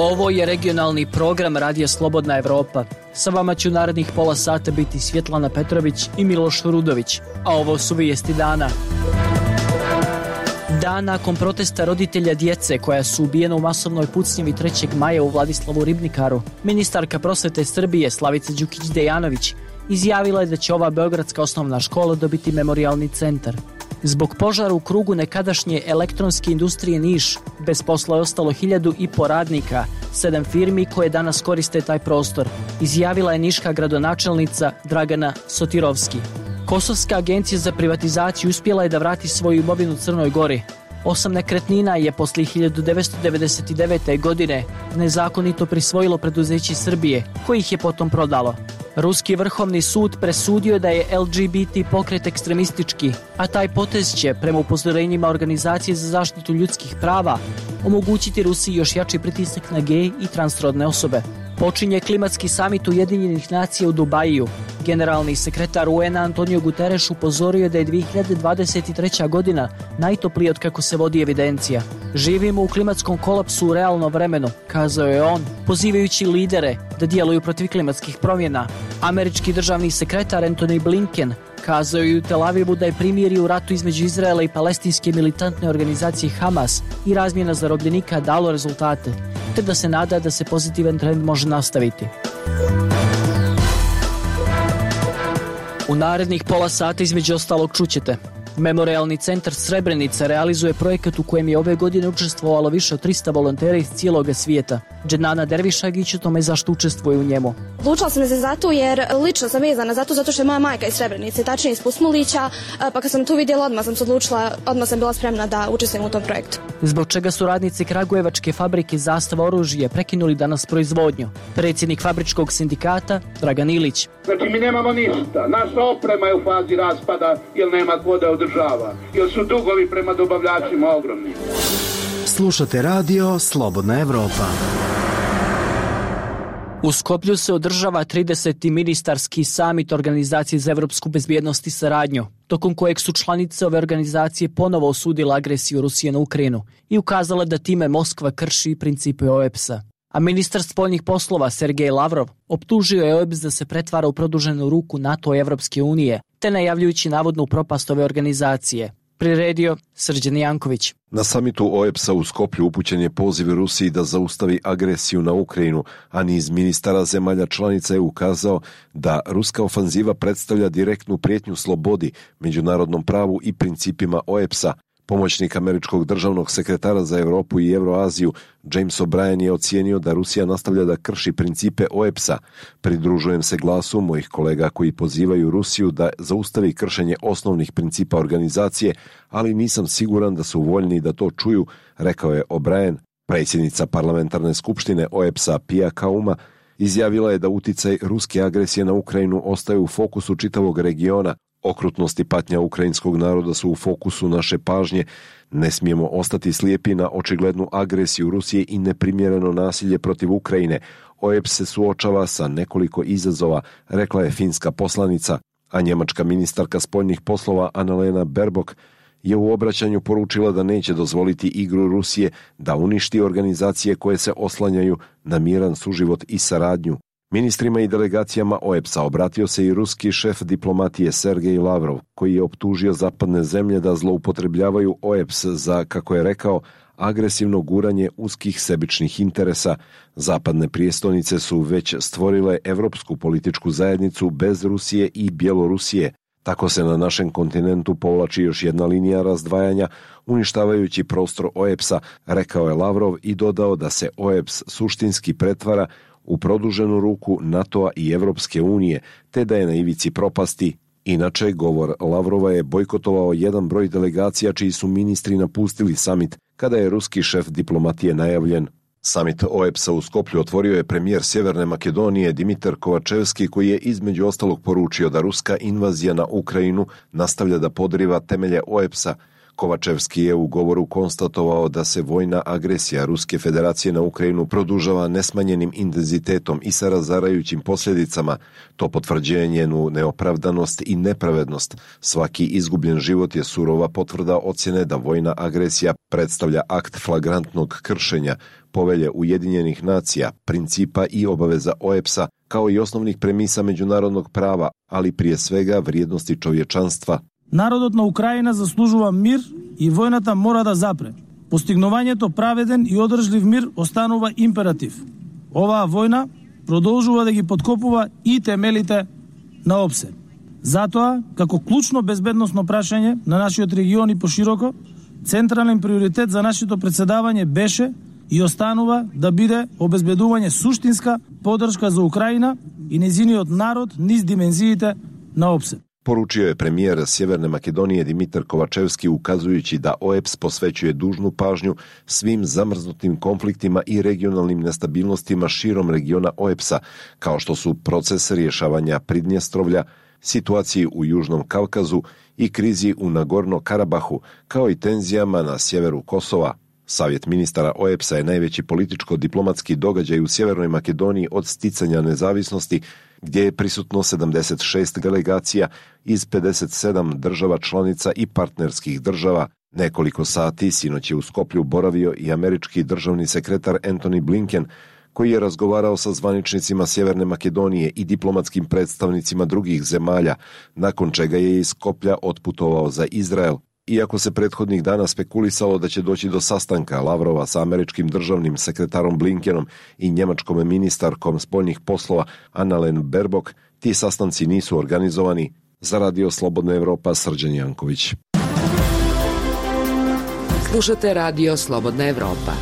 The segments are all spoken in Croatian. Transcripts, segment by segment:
Ovo je regionalni program Radija Slobodna Evropa. Sa vama će u narednih pola sata biti Svjetlana Petrović i Miloš Rudović, a ovo su vijesti dana. Dan nakon protesta roditelja djece koja su ubijena u masovnoj pucnjevi 3. maja u Vladislavu Ribnikaru, ministarka prosvete Srbije Slavica Đukić-Dejanović izjavila je da će ova beogradska osnovna škola dobiti memorijalni centar. Zbog požara u krugu nekadašnje elektronske industrije Niš, bez posla je ostalo 1.500 radnika, 7 firmi koje danas koriste taj prostor, izjavila je niška gradonačelnica Dragana Sotirovski. Kosovska agencija za privatizaciju uspjela je da vrati svoju imovinu Crnoj Gori. 8 nekretnina je posle 1999. godine nezakonito prisvojilo preduzeće Srbije, koji ih je potom prodalo. Ruski vrhovni sud presudio da je LGBT pokret ekstremistički, a taj potez će, prema upozorenjima Organizacije za zaštitu ljudskih prava, omogućiti Rusiji još jači pritisak na gej i transrodne osobe. Počinje klimatski samit Ujedinjenih nacija u Dubaju. Generalni sekretar UN-a Antonio Guterres upozorio da je 2023. godina najtoplija od kako se vodi evidencija. Živimo u klimatskom kolapsu u realnom vremenu, kazao je on, pozivajući lidere da djeluju protiv klimatskih promjena. Američki državni sekretar Antony Blinken kazao je u Tel Avivu da je primirje u ratu između Izraela i palestinske militantne organizacije Hamas i razmjena zarobljenika dalo rezultate, te da se nada da se pozitivan trend može nastaviti. U narednih pola sata između ostalog čućete. Memorijalni centar Srebrenica realizuje projekat u kojem je ove godine učestvovalo više od 300 volontera iz cijeloga svijeta. Dženana Dervišagić o tome zašto učestvuje u njemu. Odlučila sam se za to jer lično sam vezana za to zato što je moja majka iz Srebrenice, tačnije iz Pusmulića, pa kad sam tu vidjela odmah sam se odlučila, odmah sam bila spremna da učestvujem u tom projektu. Zbog čega su radnici kragujevačke fabrike Zastava oružje prekinuli danas proizvodnju. Predsjednik fabričkog sindikata Dragan Ilić. Znači mi nemamo ništa, naša oprema je u fazi raspada jer nema ko da održava, jer su dugovi prema dobavljačima ogromni. Slušate radio Slobodna Evropa. U Skoplju se održava 30. ministarski samit Organizacije za evropsku bezbjednost i saradnju, tokom kojeg su članice ove organizacije ponovo osudile agresiju Rusije na Ukrajinu i ukazale da time Moskva krši principe OEBS-a. A ministar spoljnih poslova Sergej Lavrov optužio je OEBS da se pretvara u produženu ruku NATO i Evropske unije, te najavljujući navodnu propast ove organizacije. Priredio Srđan Janković. Na samitu OEBS-a u Skoplju upućen je poziv Rusiji da zaustavi agresiju na Ukrajinu, a niz ministara zemalja članica je ukazao da ruska ofanziva predstavlja direktnu prijetnju slobodi, međunarodnom pravu i principima OEBS-a. Pomoćnik američkog državnog sekretara za Europu i Euroaziju James O'Brien je ocijenio da Rusija nastavlja da krši principe OEBS-a. Pridružujem se glasu mojih kolega koji pozivaju Rusiju da zaustavi kršenje osnovnih principa organizacije, ali nisam siguran da su voljni da to čuju, rekao je O'Brien. Predsjednica parlamentarne skupštine OEBS-a Pia Kauma izjavila je da uticaj ruske agresije na Ukrajinu ostaje u fokusu čitavog regiona. Okrutnost i patnja ukrajinskog naroda su u fokusu naše pažnje. Ne smijemo ostati slijepi na očiglednu agresiju Rusije i neprimjereno nasilje protiv Ukrajine. OEBS se suočava sa nekoliko izazova, rekla je finska poslanica, a njemačka ministarka spoljnih poslova Annalena Baerbock je u obraćanju poručila da neće dozvoliti igru Rusije da uništi organizacije koje se oslanjaju na miran suživot i saradnju. Ministrima i delegacijama OEBS-a obratio se i ruski šef diplomatije Sergej Lavrov, koji je optužio zapadne zemlje da zloupotrebljavaju OEBS za, kako je rekao, agresivno guranje uskih sebičnih interesa. Zapadne prijestolnice su već stvorile evropsku političku zajednicu bez Rusije i Bjelorusije. Tako se na našem kontinentu povlači još jedna linija razdvajanja, uništavajući prostor OEBS-a, rekao je Lavrov i dodao da se OEBS suštinski pretvara u produženu ruku NATO-a i Evropske unije, te da je na ivici propasti. Inače, govor Lavrova je bojkotovao jedan broj delegacija čiji su ministri napustili samit kada je ruski šef diplomatije najavljen. Samit OEBS-a u Skoplju otvorio je premijer Sjeverne Makedonije Dimitar Kovačevski, koji je između ostalog poručio da ruska invazija na Ukrajinu nastavlja da podriva temelje OEBS-a. Kovačevski je u govoru konstatovao da se vojna agresija Ruske federacije na Ukrajinu produžava nesmanjenim intenzitetom i sa razarajućim posljedicama. To potvrđuje njenu neopravdanost i nepravednost. Svaki izgubljen život je surova potvrda ocjene da vojna agresija predstavlja akt flagrantnog kršenja povelje Ujedinjenih nacija, principa i obaveza OEBS-a, kao i osnovnih premisa međunarodnog prava, ali prije svega vrijednosti čovječanstva. Народот на Украина заслужува мир и војната мора да запре. Постигнувањето праведен и одржлив мир останува императив. Оваа војна продолжува да ги подкопува и темелите на ОПСЕ. Затоа, како клучно безбедносно прашање на нашиот регион и пошироко, централен приоритет за нашето председавање беше и останува да биде обезбедување суштинска поддршка за Украина и незиниот народ низ димензиите на ОПСЕ. Poručio je premijer Sjeverne Makedonije Dimitar Kovačevski, ukazujući da OEBS posvećuje dužnu pažnju svim zamrznutim konfliktima i regionalnim nestabilnostima širom regiona OEBS-a, kao što su proces rješavanja Pridnjestrovlja, situaciji u Južnom Kavkazu i krizi u Nagorno-Karabahu, kao i tenzijama na sjeveru Kosova. Savjet ministara OEBS-a je najveći političko-diplomatski događaj u Sjevernoj Makedoniji od sticanja nezavisnosti, gdje je prisutno 76 delegacija iz 57 država članica i partnerskih država. Nekoliko sati sinoć je u Skoplju boravio i američki državni sekretar Antony Blinken, koji je razgovarao sa zvaničnicima Sjeverne Makedonije i diplomatskim predstavnicima drugih zemalja, nakon čega je iz Skoplja otputovao za Izrael. Iako se prethodnih dana spekulisalo da će doći do sastanka Lavrova sa američkim državnim sekretarom Blinkenom i njemačkom ministarkom spoljnih poslova Annalena Baerbock, ti sastanci nisu organizovani. Za Radio Slobodna Evropa, Srđan Janković. Slušate Radio Slobodna Evropa.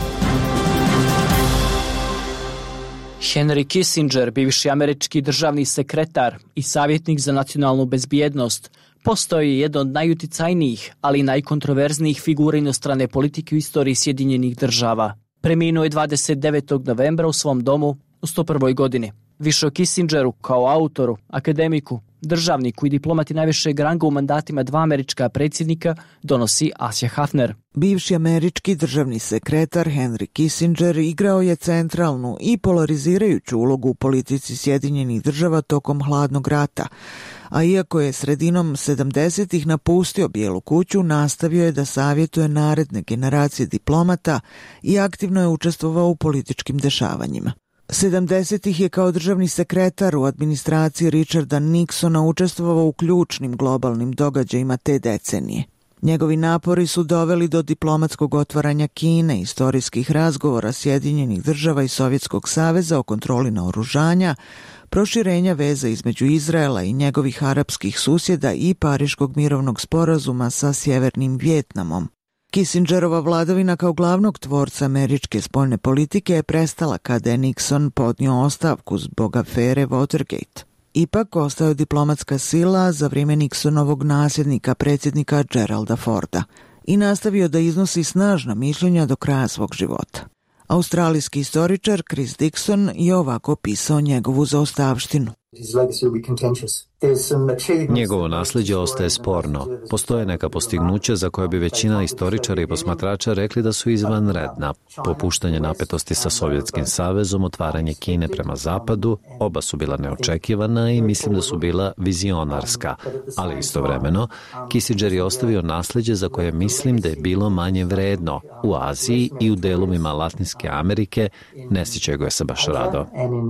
Henry Kissinger, bivši američki državni sekretar i savjetnik za nacionalnu bezbjednost, postao je jedan od najuticajnijih, ali i najkontroverznijih figura inostrane politike u istoriji Sjedinjenih država. Preminuo je 29. novembra u svom domu u 101. godini. Više o Kissingeru kao autoru, akademiku, državniku i diplomati najvišeg ranga u mandatima dva američka predsjednika donosi Asja Hafner. Bivši američki državni sekretar Henry Kissinger igrao je centralnu i polarizirajuću ulogu u politici Sjedinjenih država tokom hladnog rata, a iako je sredinom 70-ih napustio Bijelu kuću, nastavio je da savjetuje naredne generacije diplomata i aktivno je učestvovao u političkim dešavanjima. 70-ih je kao državni sekretar u administraciji Richarda Nixona učestvovao u ključnim globalnim događajima te decenije. Njegovi napori su doveli do diplomatskog otvaranja Kine, istorijskih razgovora Sjedinjenih država i Sovjetskog saveza o kontroli naoružanja, proširenja veza između Izraela i njegovih arapskih susjeda i Pariškog mirovnog sporazuma sa Sjevernim Vijetnamom. Kissingerova vladavina kao glavnog tvorca američke spoljne politike je prestala kada je Nixon podnio ostavku zbog afere Watergate. Ipak ostao je diplomatska sila za vrijeme Nixonovog nasljednika predsjednika Geralda Forda i nastavio da iznosi snažna mišljenja do kraja svog života. Australijski istoričar Chris Dixon je ovako opisao njegovu zaostavštinu. Njegovo nasljeđe ostaje sporno. Postoje neka postignuća za koje bi većina istoričara i posmatrača rekli da su izvanredna. Popuštanje napetosti sa Sovjetskim savezom, otvaranje Kine prema zapadu, oba su bila neočekivana i mislim da su bila vizionarska. Ali istovremeno, Kissinger je ostavio nasljeđe za koje mislim da je bilo manje vredno. U Aziji i u delovima Latinske Amerike ne sjećaju ga se baš rado.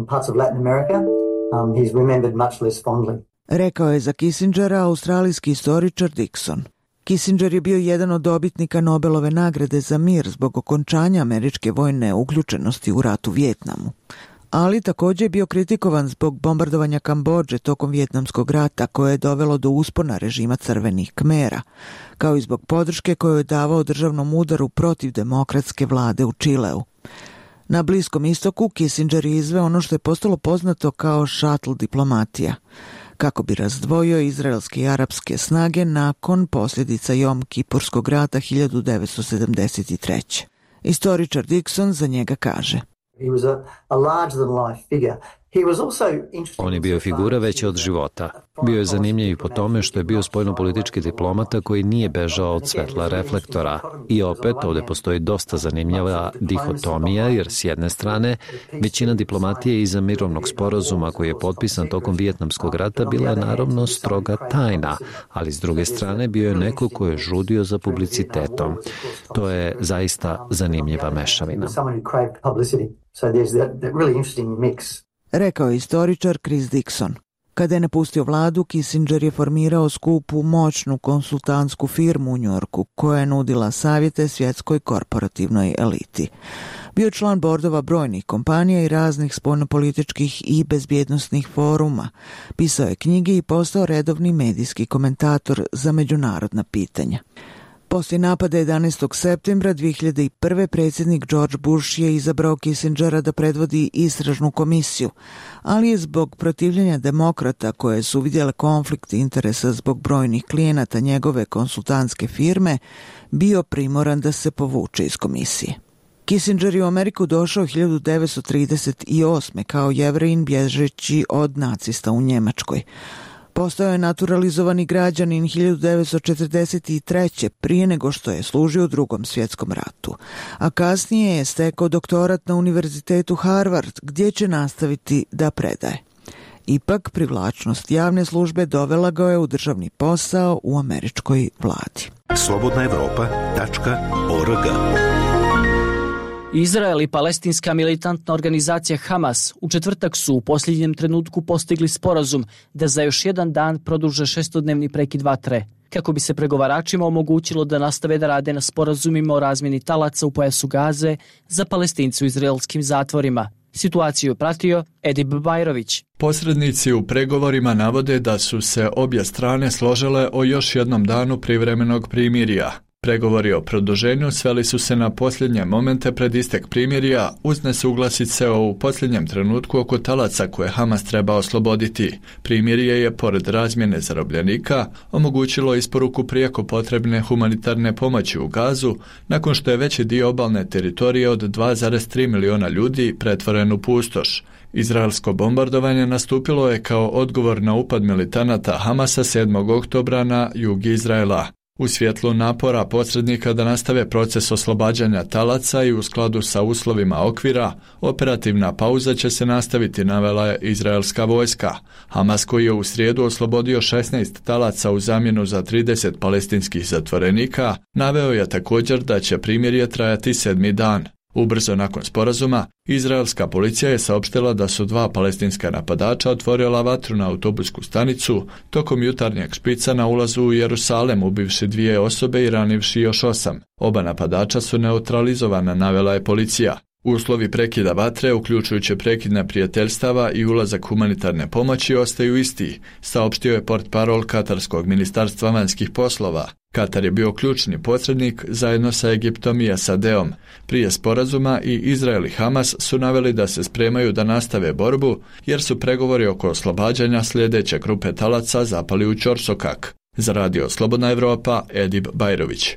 Rekao je za Kissingera australijski istoričar Dixon. Kissinger je bio jedan od dobitnika Nobelove nagrade za mir zbog okončanja američke vojne uključenosti u ratu u Vijetnamu. Ali također je bio kritikovan zbog bombardovanja Kambodže tokom Vijetnamskog rata koje je dovelo do uspona režima crvenih Kmera, kao i zbog podrške koju je davao državnom udaru protiv demokratske vlade u Čileu. Na Bliskom istoku Kissinger je izveo ono što je postalo poznato kao šatl diplomatija, kako bi razdvojio izraelske i arapske snage nakon posljedica Jom Kipurskog rata 1973. Istoričar Dixon za njega kaže: On je bio figura veća od života. Bio je zanimljiv i po tome što je bio spoljnopolitički diplomata koji nije bežao od svetla reflektora. I opet, ovde postoji dosta zanimljiva dihotomija, jer s jedne strane, većina diplomatije iza mirovnog sporazuma koji je potpisan tokom Vijetnamskog rata bila je naravno stroga tajna, ali s druge strane bio je neko ko je žudio za publicitetom. To je zaista zanimljiva mešavina. Rekao je istoričar Chris Dixon. Kada je napustio vladu, Kissinger je formirao skupu moćnu konsultantsku firmu u Njujorku koja je nudila savjete svjetskoj korporativnoj eliti. Bio je član bordova brojnih kompanija i raznih spoljnopolitičkih i bezbjednosnih foruma. Pisao je knjige i postao redovni medijski komentator za međunarodna pitanja. Poslije napada 11. septembra 2001. predsjednik George Bush je izabrao Kissingera da predvodi istražnu komisiju, ali je zbog protivljenja demokrata koje su vidjele konflikt interesa zbog brojnih klijenata njegove konsultantske firme bio primoran da se povuče iz komisije. Kissinger je u Ameriku došao 1938. kao Jevrejin bježeći od nacista u Njemačkoj. Postao je naturalizovani građanin 1943. prije nego što je služio u Drugom svjetskom ratu, a kasnije je stekao doktorat na Univerzitetu Harvard, gdje će nastaviti da predaje. Ipak, privlačnost javne službe dovela ga je u državni posao u američkoj vladi. slobodnaevropa.org. Izrael i palestinska militantna organizacija Hamas u četvrtak su u posljednjem trenutku postigli sporazum da za još jedan dan produže 6-dnevni prekid vatre, kako bi se pregovaračima omogućilo da nastave da rade na sporazumima o razmjeni talaca u pojasu Gaze za Palestince u izraelskim zatvorima. Situaciju je pratio Edip Bajrović. Posrednici u pregovorima navode da su se obje strane složile o još jednom danu privremenog primirja. Pregovori o produženju sveli su se na posljednje momente pred istek primirja uz nesuglasice u posljednjem trenutku oko talaca koje Hamas treba osloboditi. Primirje je, pored razmjene zarobljenika, omogućilo isporuku prijeko potrebne humanitarne pomoći u Gazu nakon što je veći dio obalne teritorije od 2,3 miliona ljudi pretvoren u pustoš. Izraelsko bombardovanje nastupilo je kao odgovor na upad militanata Hamasa 7. oktobra na jug Izraela. U svjetlu napora posrednika da nastave proces oslobađanja talaca i u skladu sa uslovima okvira, operativna pauza će se nastaviti, navela je izraelska vojska. Hamas, koji je u srijedu oslobodio 16 talaca u zamjenu za 30 palestinskih zatvorenika, naveo je također da će primirje trajati 7. dan. Ubrzo nakon sporazuma, izraelska policija je saopštila da su 2 palestinska napadača otvorila vatru na autobusku stanicu tokom jutarnjeg špica na ulazu u Jerusalem, ubivši 2 osobe i ranivši još 8. Oba napadača su neutralizovana, navela je policija. Uslovi prekida vatre, uključujući prekid neprijateljstava i ulazak humanitarne pomoći, ostaju isti, saopštio je portparol Katarskog ministarstva vanjskih poslova. Katar je bio ključni posrednik zajedno sa Egiptom i SAD-om. Prije sporazuma i Izrael i Hamas su naveli da se spremaju da nastave borbu, jer su pregovori oko oslobađanja sljedeće grupe talaca zapali u ćorsokak. Za radio Slobodna Evropa, Edip Bajrović.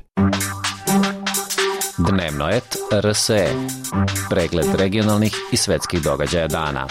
Dnevno et RSE. Pregled regionalnih i svetskih događaja dana.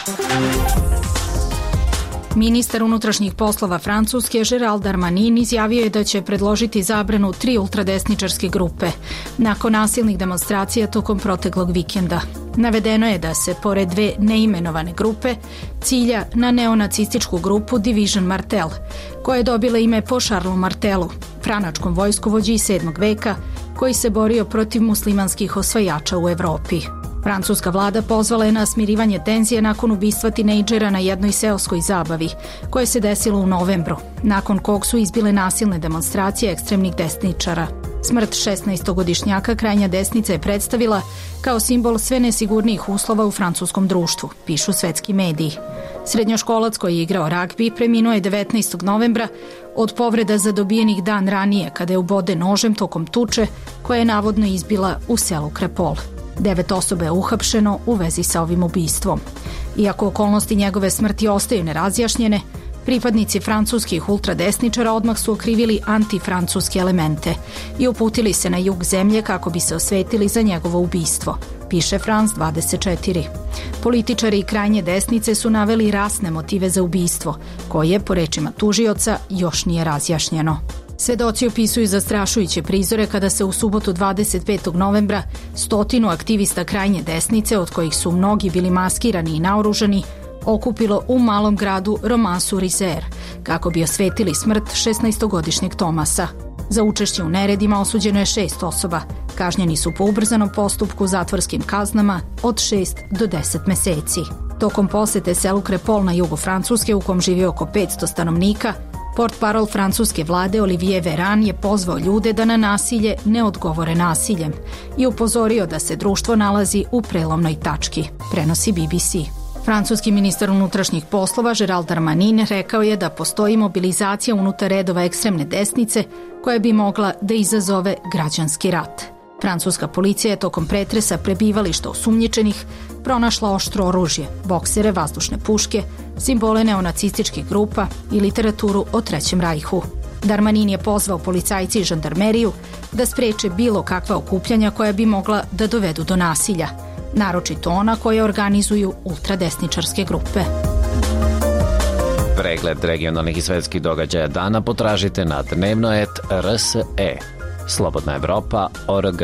Ministar unutrašnjih poslova Francuske Gérald Darmanin izjavio je da će predložiti zabranu 3 ultradesničarske grupe nakon nasilnih demonstracija tokom proteklog vikenda. Navedeno je da se, pored 2 neimenovane grupe, cilja na neonacističku grupu Division Martel, koja je dobila ime po Charlesu Martelu, franačkom vojskovođi iz 7. veka, koji se borio protiv muslimanskih osvajača u Evropi. Francuska vlada pozvala je na smirivanje tenzije nakon ubistva tinejdžera na jednoj seoskoj zabavi, koje se desilo u novembru, nakon kog su izbile nasilne demonstracije ekstremnih desničara. Smrt 16-godišnjaka krajnja desnica je predstavila kao simbol sve nesigurnijih uslova u francuskom društvu, pišu svetski mediji. Srednjoškolac koji je igrao ragbi preminuo je 19. novembra od povreda zadobijenih dan ranije kada je uboden nožem tokom tuče koja je navodno izbila u selu Krepol. 9 osoba je uhapšeno u vezi sa ovim ubistvom. Iako okolnosti njegove smrti ostaju nerazjašnjene, Pripadnici francuskih ultradesničara odmah su okrivili antifrancuske elemente i uputili se na jug zemlje kako bi se osvetili za njegovo ubistvo, piše France 24. Političari i krajnje desnice su naveli rasne motive za ubistvo, koje, po rečima tužioca, još nije razjašnjeno. Svedoci opisuju zastrašujuće prizore kada se u subotu 25. novembra 100 aktivista krajnje desnice, od kojih su mnogi bili maskirani i naoružani, okupilo u malom gradu Romans-sur-Isère kako bi osvetili smrt 16-godišnjeg Tomasa. Za učešće u neredima osuđeno je 6 osoba. Kažnjeni su po ubrzanom postupku zatvorskim kaznama od 6 do 10 meseci. Tokom posete selu Crépol na jugu Francuske, u kom živi oko 500 stanovnika, portparol francuske vlade Olivier Véran je pozvao ljude da na nasilje ne odgovore nasiljem i upozorio da se društvo nalazi u prelomnoj tački, prenosi BBC. Francuski ministar unutrašnjih poslova Gérald Darmanin rekao je da postoji mobilizacija unutar redova ekstremne desnice koja bi mogla da izazove građanski rat. Francuska policija je tokom pretresa prebivališta osumnjičenih pronašla oštro oružje, boksere, vazdušne puške, simbole neonacističkih grupa i literaturu o Trećem rajhu. Darmanin je pozvao policajci i žandarmeriju da spreče bilo kakva okupljanja koja bi mogla da dovedu do nasilja, naročito ona koje organizuju ultradesničarske grupe. Pregled regionalnih i svetskih događaja dana potražite na dnevno.rs.e. Slobodna Evropa.org.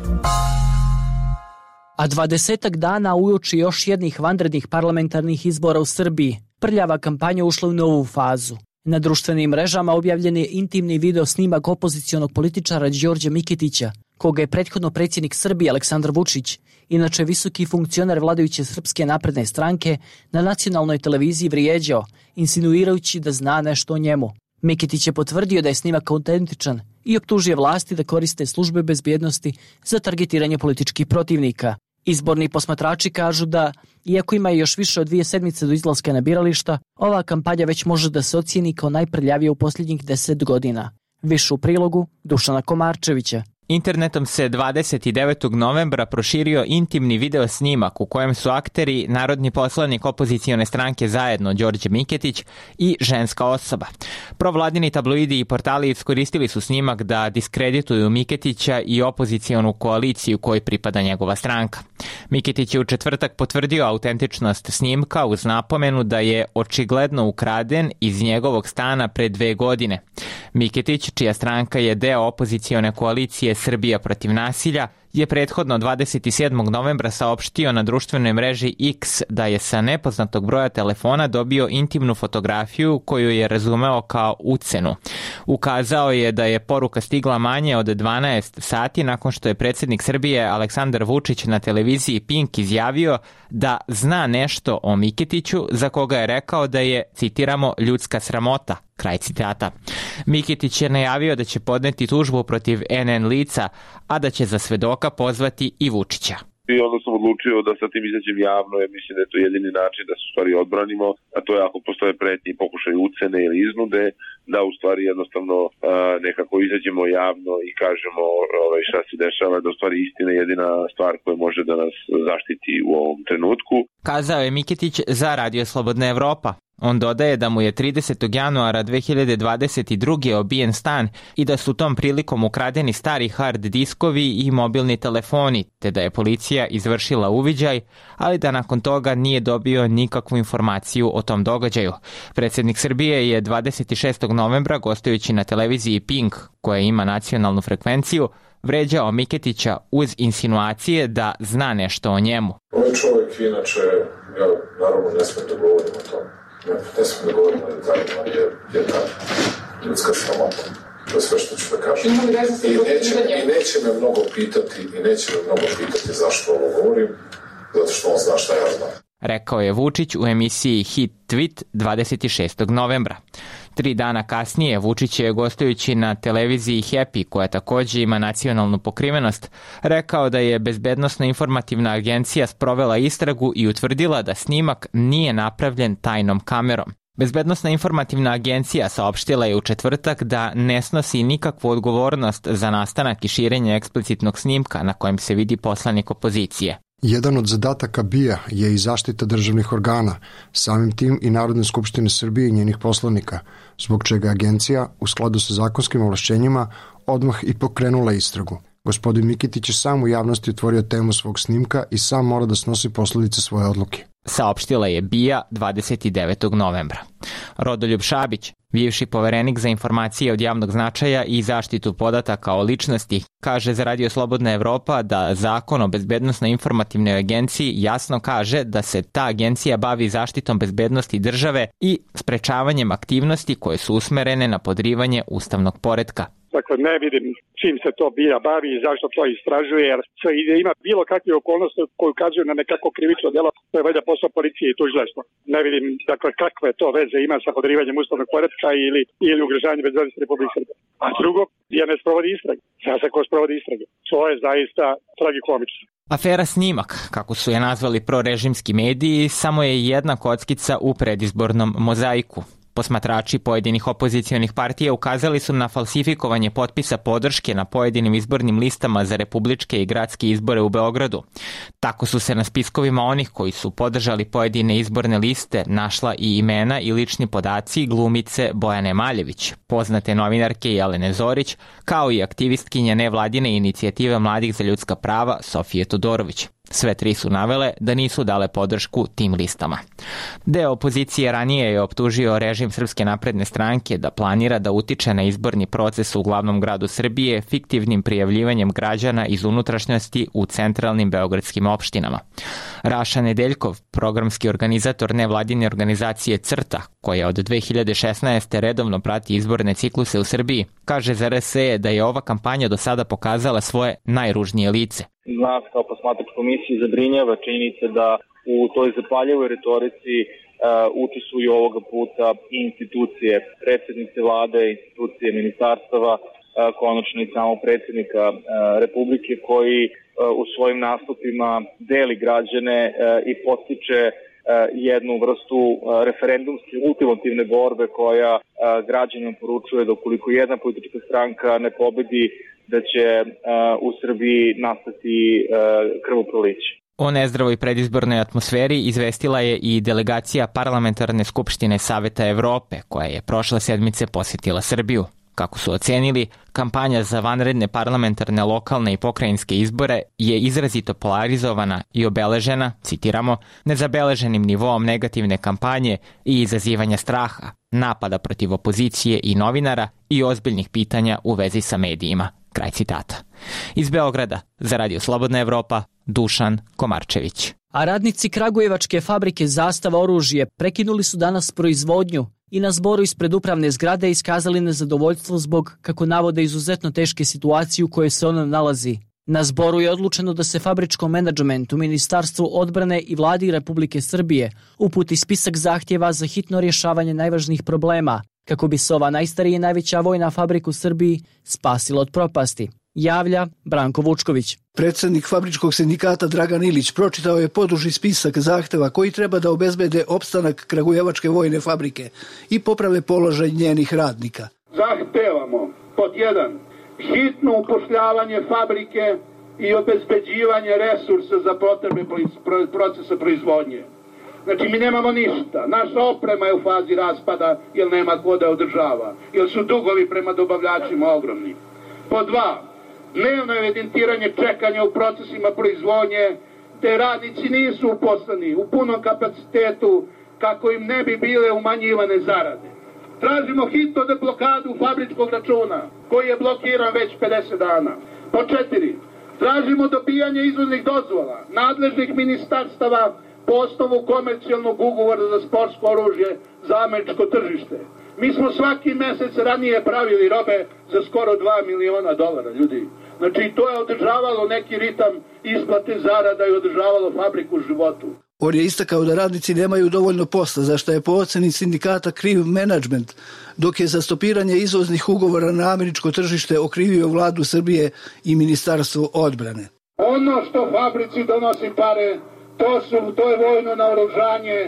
A 20 dana uoči još jednih vanrednih parlamentarnih izbora u Srbiji, prljava kampanja ušla u novu fazu. Na društvenim mrežama objavljen je intimni video snimak opozicionog političara Đorđa Miketića, koga je prethodno predsjednik Srbije Aleksandar Vučić, inače visoki funkcioner vladajuće Srpske napredne stranke, na nacionalnoj televiziji vrijeđao, insinuirajući da zna nešto o njemu. Miketić je potvrdio da je snimak autentičan i optužio vlasti da koriste službe bezbjednosti za targetiranje političkih protivnika. Izborni posmatrači kažu da, iako ima još više od 2 sedmice do izlaska na birališta, ova kampanja već može da se ocijeni kao najprljavija u posljednjih 10 godina. Više u prilogu Dušana Komarčevića. Internetom se 29. novembra proširio intimni video snimak u kojem su akteri narodni poslanik opozicione stranke Zajedno Đorđe Miketić i ženska osoba. Provladini tabloidi i portali iskoristili su snimak da diskredituju Miketića i opozicionu koaliciju kojoj pripada njegova stranka. Miketić je u četvrtak potvrdio autentičnost snimka uz napomenu da je očigledno ukraden iz njegovog stana pre 2 godine. Miketić, čija stranka je deo opozicione koalicije Srbija protiv nasilja, je prethodno 27. novembra saopštio na društvenoj mreži X da je sa nepoznatog broja telefona dobio intimnu fotografiju koju je razumeo kao ucenu. Ukazao je da je poruka stigla manje od 12 sati nakon što je predsjednik Srbije Aleksandar Vučić na televiziji Pink izjavio da zna nešto o Miketiću, za koga je rekao da je, citiramo, ljudska sramota. Kraj citata. Miketić je najavio da će podneti tužbu protiv NN lica, a da će za svedoka pozvati i Vučića. I onda sam odlučio da sa tim izađem javno, jer mislim da je to jedini način da se u stvari odbranimo, a to je ako postoje pretnje i pokušaj ucene ili iznude, da u stvari jednostavno nekako izađemo javno i kažemo šta se dešava, da u stvari istina je jedina stvar koja može da nas zaštiti u ovom trenutku. Kazao je Miketić za Radio Slobodna Evropa. On dodaje da mu je 30. januara 2022. obijen stan i da su tom prilikom ukradeni stari hard diskovi i mobilni telefoni, te da je policija izvršila uviđaj, ali da nakon toga nije dobio nikakvu informaciju o tom događaju. Predsjednik Srbije je 26. novembra, gostujući na televiziji Pink, koja ima nacionalnu frekvenciju, vređao Miketića uz insinuacije da zna nešto o njemu. Ovaj čovjek inače, ja naravno ne smijem da govorim o tom. Ne smijem da govorim o detaljima jer je ta ljudska sramota. To je sve što ću da kažem. I neće me mnogo pitati zašto ovo govorim, zato što on zna šta ja znam. Rekao je Vučić u emisiji Hit Tweet 26. novembra. 3 dana kasnije Vučić je, gostujući na televiziji Happy, koja također ima nacionalnu pokrivenost, rekao da je Bezbednosno-informativna agencija sprovela istragu i utvrdila da snimak nije napravljen tajnom kamerom. Bezbednosna informativna agencija saopštila je u četvrtak da ne snosi nikakvu odgovornost za nastanak i širenje eksplicitnog snimka na kojem se vidi poslanik opozicije. Jedan od zadataka BIA je i zaštita državnih organa, samim tim i Narodne skupštine Srbije i njenih poslanika, zbog čega agencija, u skladu sa zakonskim ovlašćenjima, odmah i pokrenula istragu. Gospodin Mikitić je sam u javnosti otvorio temu svog snimka i sam mora da snosi posledice svoje odluke. Saopštila je BIA 29. novembra. Rodoljub Šabić, bivši poverenik za informacije od javnog značaja i zaštitu podataka o ličnosti, kaže za Radio Slobodna Evropa da Zakon o bezbednosno-informativnoj agenciji jasno kaže da se ta agencija bavi zaštitom bezbednosti države i sprečavanjem aktivnosti koje su usmerene na podrivanje ustavnog poretka. Dakle, ne vidim čim se to BIA bavi i zašto to istražuje, jer ima bilo kakve okolnosti koje ukazuju na nekako krivično delo, to je valjda posao policije i tužilaštva. Ne vidim, dakle, kakve to veze ima sa podrivanjem ustavnog poretka ili ugrožavanjem bezbednosti Republike Srbije. A drugo, BIA ne sprovodi istrage. Sada se ko sprovodi istrage. To je zaista tragikomično. Afera Snimak, kako su je nazvali prorežimski mediji, samo je jedna kockica u predizbornom mozaiku. Posmatrači pojedinih opozicionih partija ukazali su na falsifikovanje potpisa podrške na pojedinim izbornim listama za republičke i gradske izbore u Beogradu. Tako su se na spiskovima onih koji su podržali pojedine izborne liste našla i imena i lični podaci glumice Bojane Maljević, poznate novinarke Jelene Zorić, kao i aktivistkinje nevladine inicijative mladih za ljudska prava Sofije Todorović. Sve tri su navele da nisu dale podršku tim listama. Deo opozicije ranije je optužio režim Srpske napredne stranke da planira da utiče na izborni proces u glavnom gradu Srbije fiktivnim prijavljivanjem građana iz unutrašnjosti u centralnim beogradskim opštinama. Raša Nedeljkov, programski organizator nevladine organizacije CRTA, koja od 2016. redovno prati izborne cikluse u Srbiji, kaže za RSE da je ova kampanja do sada pokazala svoje najružnije lice. Nas kao posmatrač komisije zabrinjava činjenica da u toj zapaljivoj retorici učestvuju ovoga puta i institucije predsjednice vlade, institucije ministarstava, konačno i samog predsjednika Republike koji u svojim nastupima deli građane i podstiče jednu vrstu referendumske ultimativne borbe koja građanima poručuje da ukoliko jedna politička stranka ne pobedi, da će u Srbiji nastati krvoproliće. O nezdravoj predizbornoj atmosferi izvestila je i delegacija Parlamentarne skupštine Saveta Evrope, koja je prošle sedmice posjetila Srbiju. Kako su ocenili, kampanja za vanredne parlamentarne, lokalne i pokrajinske izbore je izrazito polarizovana i obeležena, citiramo, nezabeleženim nivoom negativne kampanje i izazivanja straha, napada protiv opozicije i novinara i ozbiljnih pitanja u vezi sa medijima. Kraj citata. Iz Beograda, za Radio Slobodna Evropa, Dušan Komarčević. A radnici kragujevačke fabrike Zastava oružje prekinuli su danas proizvodnju i na zboru ispred upravne zgrade iskazali nezadovoljstvo zbog, kako navode, izuzetno teške situacije u kojoj se ona nalazi. Na zboru je odlučeno da se fabričkom menadžmentu, Ministarstvu odbrane i vladi Republike Srbije uputi spisak zahtjeva za hitno rješavanje najvažnijih problema, kako bi se ova najstarija i najveća vojna fabrika u Srbiji spasila od propasti, javlja Branko Vučković. Predsjednik fabričkog sindikata Dragan Ilić pročitao je poduži spisak zahteva koji treba da obezbede opstanak Kragujevačke vojne fabrike i poprave položaj njenih radnika. Zahtevamo pod 1. hitno upošljavanje fabrike i obezbeđivanje resursa za potrebe procesa proizvodnje. Znači, mi nemamo ništa. Naša oprema je u fazi raspada jer nema ko da održava. Jer su dugovi prema dobavljačima ogromni. Pod 2. Dnevno evidentiranje čekanja u procesima proizvodnje, te radnici nisu uposleni u punom kapacitetu kako im ne bi bile umanjivane zarade. Tražimo hitno deblokadu fabričkog računa koji je blokiran već 50 dana. Pod 4. Tražimo dobijanje izvoznih dozvola nadležnih ministarstava po osnovu komercijalnog ugovora za sportsko oružje za američko tržište. Mi smo svaki mjesec ranije pravili robe za skoro $2 miliona, ljudi. Znači, to je održavalo neki ritam isplate zarada i održavalo fabriku u životu. On je istakao da radnici nemaju dovoljno posla, za što je po oceni sindikata kriv menadžment, dok je za stopiranje izvoznih ugovora na američko tržište okrivio vladu Srbije i Ministarstvo odbrane. Ono što fabrici donosi pare, to je vojno naoružanje,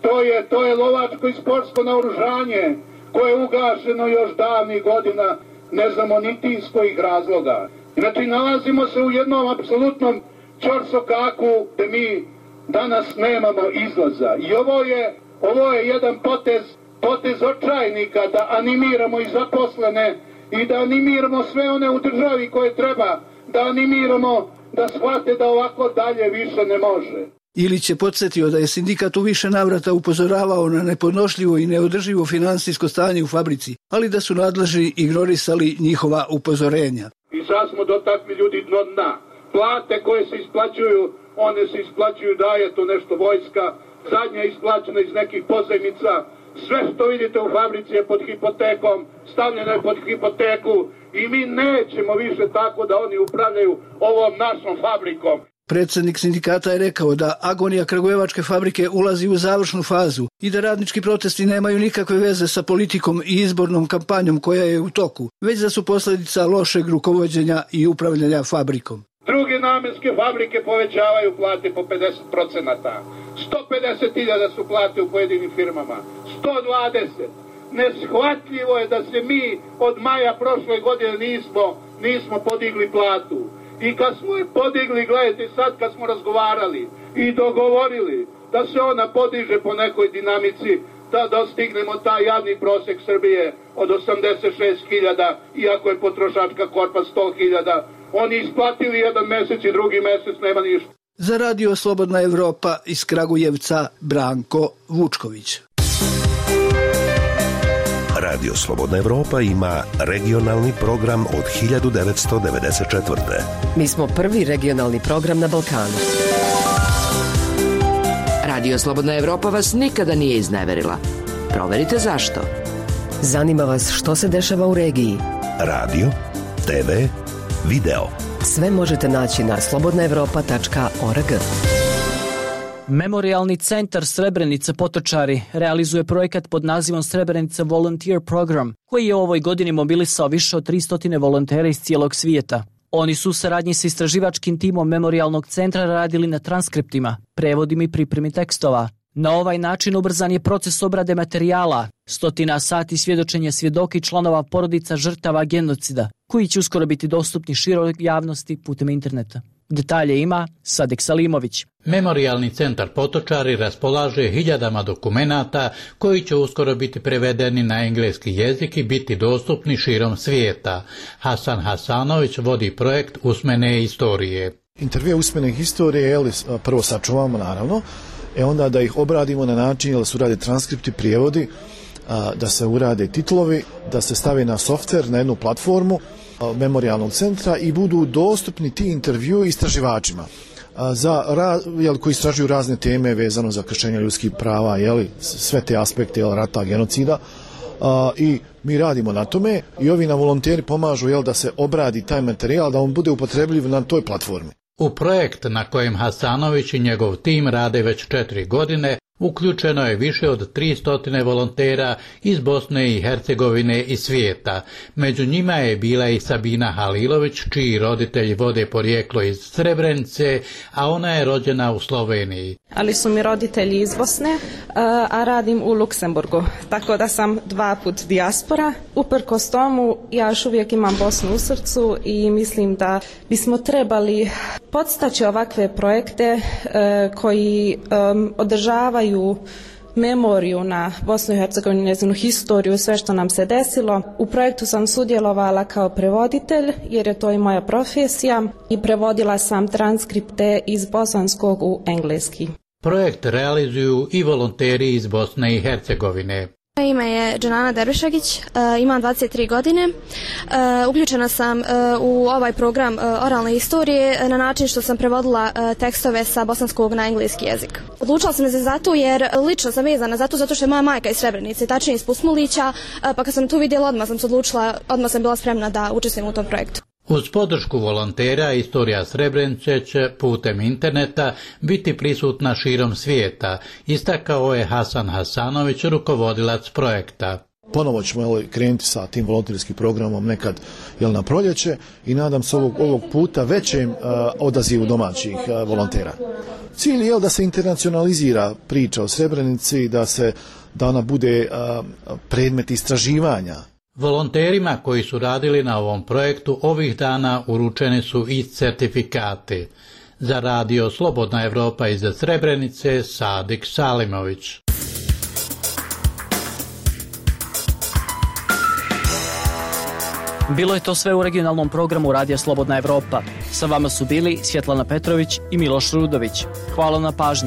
to je lovačko i sportsko naoružanje koje je ugašeno još davnih godina, ne znamo niti iz kojih razloga. Znači, nalazimo se u jednom apsolutnom ćorsokaku gde mi danas nemamo izlaza. I ovo je jedan potez očajnika da animiramo i zaposlene i da animiramo sve one u državi koje treba da animiramo da shvate da ovako dalje više ne može. Ilić je podsjetio da je sindikat u više navrata upozoravao na nepodnošljivo i neodrživo finansijsko stanje u fabrici, ali da su nadležni ignorisali njihova upozorenja. I sad smo dotakli ljudi dno dna. Plate koje se isplaćuju, one se isplaćuju, daje to nešto vojska, zadnja je isplaćena iz nekih pozajmica. Sve što vidite u fabrici je pod hipotekom, stavljeno je pod hipoteku i mi nećemo više tako da oni upravljaju ovom našom fabrikom. Predsjednik sindikata je rekao da agonija kragujevačke fabrike ulazi u završnu fazu i da radnički protesti nemaju nikakve veze sa politikom i izbornom kampanjom koja je u toku, već da su posljedica lošeg rukovođenja i upravljanja fabrikom. Druge namenske fabrike povećavaju plate po 50%. 150.000 su plate u pojedinim firmama. 120. Neshvatljivo je da se mi od maja prošle godine nismo podigli platu. I kad smo je podigli, gledajte sad kad smo razgovarali i dogovorili da se ona podiže po nekoj dinamici, da dostignemo taj javni prosjek Srbije od 86.000, iako je potrošačka korpa 100.000, oni isplatili jedan mesec i drugi mesec nema ništa. Za Radio Slobodna Evropa iz Kragujevca Branko Vučković. Radio Slobodna Evropa ima regionalni program od 1994. Mi smo prvi regionalni program na Balkanu. Radio Slobodna Evropa vas nikada nije izneverila. Proverite zašto. Zanima vas što se dešava u regiji. Radio, TV, video. Sve možete naći na slobodnaevropa.org. Memorialni centar Srebrenica Potočari realizuje projekat pod nazivom Srebrenica Volunteer Program, koji je u ovoj godini mobilisao više od 300 volontera iz cijelog svijeta. Oni su u saradnji sa istraživačkim timom Memorialnog centra radili na transkriptima, prevodima i pripremi tekstova. Na ovaj način ubrzan je proces obrade materijala, 100 sati svjedočenja svjedoka i članova porodica žrtava genocida, koji će uskoro biti dostupni široj javnosti putem interneta. Detalje ima Sadek Salimović. Memorialni centar Potočari raspolaže hiljadama dokumenata koji će uskoro biti prevedeni na engleski jezik i biti dostupni širom svijeta. Hasan Hasanović vodi projekt usmene istorije. Intervjue usmene historije prvo sačuvamo naravno, onda da ih obradimo na način da se urade transkripti, prijevodi, da se urade titlovi, da se stave na softver, na jednu platformu Memorialnog centra i budu dostupni ti intervjui istraživačima koji istražuju razne teme vezano za kršenje ljudskih prava, sve te aspekte rata, genocida, i mi radimo na tome i ovi nam volonteri pomažu da se obradi taj materijal, da on bude upotrebljiv na toj platformi. U projekt na kojem Hasanović i njegov tim rade već 4 godine uključeno je više od 300 volontera iz Bosne i Hercegovine i svijeta. Među njima je bila i Sabina Halilović, čiji roditelji vode porijeklo iz Srebrenice, a ona je rođena u Sloveniji. Ali su mi roditelji iz Bosne, a radim u Luksemburgu, tako da sam 2 put dijaspora. Uprkos tomu, ja još uvijek imam Bosnu u srcu i mislim da bismo trebali podstaći ovakve projekte koji održavaju memoriju na Bosnu i Hercegovinu, njezinu historiju, sve što nam se desilo. U projektu sam sudjelovala kao prevoditelj, jer je to i moja profesija, i prevodila sam transkripte iz bosanskog u engleski. Projekt realizuju i volonteri iz Bosne i Hercegovine. Ime je Dženana Dervišagić, imam 23 godine. Uključena sam u ovaj program oralne istorije na način što sam prevodila tekstove sa bosanskog na engleski jezik. Odlučila sam se zato jer lično sam vezana zato što je moja majka iz Srebrenice, tačnije iz Pusmulića, pa kad sam tu vidjela odmah sam bila spremna da učestvujem u tom projektu. Uz podršku volontera, istorija Srebrenice će putem interneta biti prisutna širom svijeta, istakao je Hasan Hasanović, rukovodilac projekta. Ponovo ćemo krenuti sa tim volonterskim programom nekad na proljeće i nadam se ovog puta većem odazivu domaćih volontera. Cilj je da se internacionalizira priča o Srebrenici, da ona bude predmet istraživanja. Volonterima koji su radili na ovom projektu ovih dana uručeni su i certifikati. Za radio Slobodna Evropa iz Srebrenice, Sadik Salimović. Bilo je to sve u regionalnom programu Radija Slobodna Evropa. Sa vama su bili Svjetlana Petrović i Miloš Rudović. Hvala na pažnji.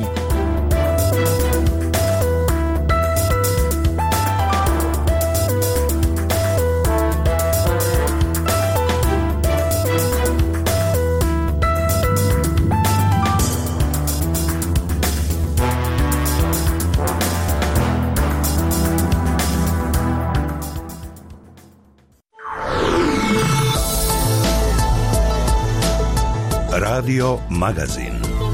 Radio Magazin.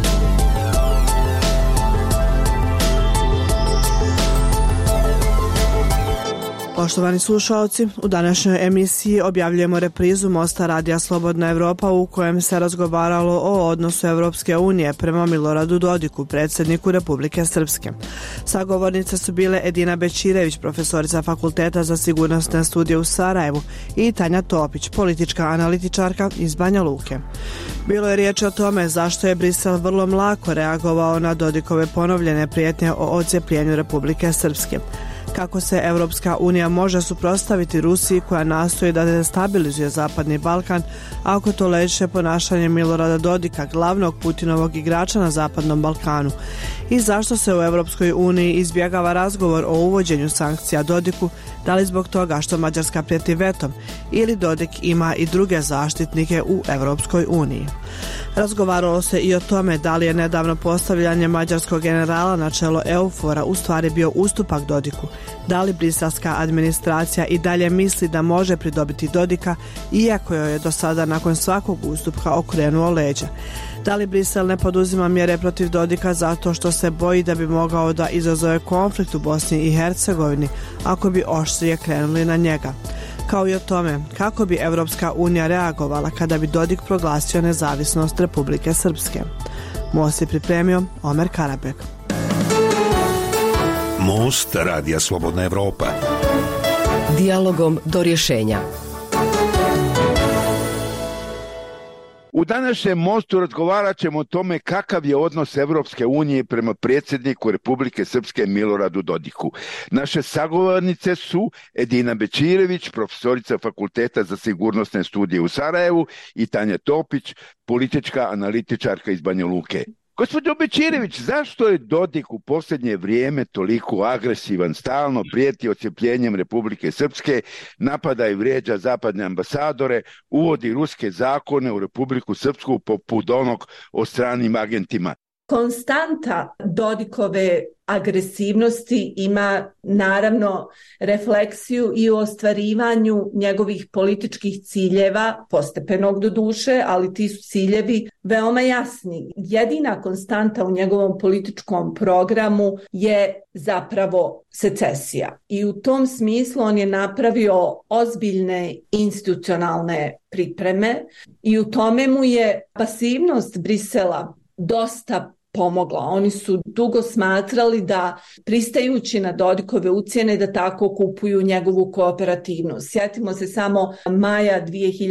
Poštovani slušalci, u današnjoj emisiji objavljujemo reprizu Mosta Radija Slobodna Evropa u kojem se razgovaralo o odnosu Evropske unije prema Miloradu Dodiku, predsjedniku Republike Srpske. Sagovornice su bile Edina Bećirević, profesorica Fakulteta za sigurnosne studije u Sarajevu, i Tanja Topić, politička analitičarka iz Banja Luke. Bilo je riječ o tome zašto je Brisel vrlo mlako reagovao na Dodikove ponovljene prijetnje o odcepljenju Republike Srpske. Kako se Evropska unija može suprotstaviti Rusiji koja nastoji da destabilizuje Zapadni Balkan ako toleriše ponašanje Milorada Dodika, glavnog Putinovog igrača na Zapadnom Balkanu, i zašto se u Evropskoj uniji izbjegava razgovor o uvođenju sankcija Dodiku, da li zbog toga što Mađarska prijeti vetom ili Dodik ima i druge zaštitnike u Evropskoj uniji. Razgovaralo se i o tome da li je nedavno postavljanje mađarskog generala na čelo EUFOR-a u stvari bio ustupak Dodiku, da li briselska administracija i dalje misli da može pridobiti Dodika iako joj je do sada nakon svakog ustupka okrenuo leđa. Da li Brisel ne poduzima mjere protiv Dodika zato što se boji da bi mogao da izazove konflikt u Bosni i Hercegovini ako bi oštrije krenuli na njega. Kao i o tome kako bi Evropska unija reagovala kada bi Dodik proglasio nezavisnost Republike Srpske. Most je pripremio Omer Karabek. Most Radija Slobodna Evropa. Dijalogom do rješenja. U današnjem mostu razgovarat ćemo o tome kakav je odnos Evropske unije prema predsjedniku Republike Srpske Miloradu Dodiku. Naše sagovornice su Edina Bećirević, profesorica Fakulteta za sigurnosne studije u Sarajevu, i Tanja Topić, politička analitičarka iz Banja Luke. Gospođo Bećirević, zašto je Dodik u posljednje vrijeme toliko agresivan, stalno prijeti odcepljenjem Republike Srpske, napada i vrijeđa zapadne ambasadore, uvodi ruske zakone u Republiku Srpsku poput onog o stranim agentima? Konstanta Dodikove agresivnosti ima naravno refleksiju i u ostvarivanju njegovih političkih ciljeva, postepenog do duše, ali ti su ciljevi veoma jasni. Jedina konstanta u njegovom političkom programu je zapravo secesija. I u tom smislu on je napravio ozbiljne institucionalne pripreme i u tome mu je pasivnost Brisela dosta pomogla. Oni su dugo smatrali da pristajući na Dodikove ucjene da tako kupuju njegovu kooperativnost. Sjetimo se samo maja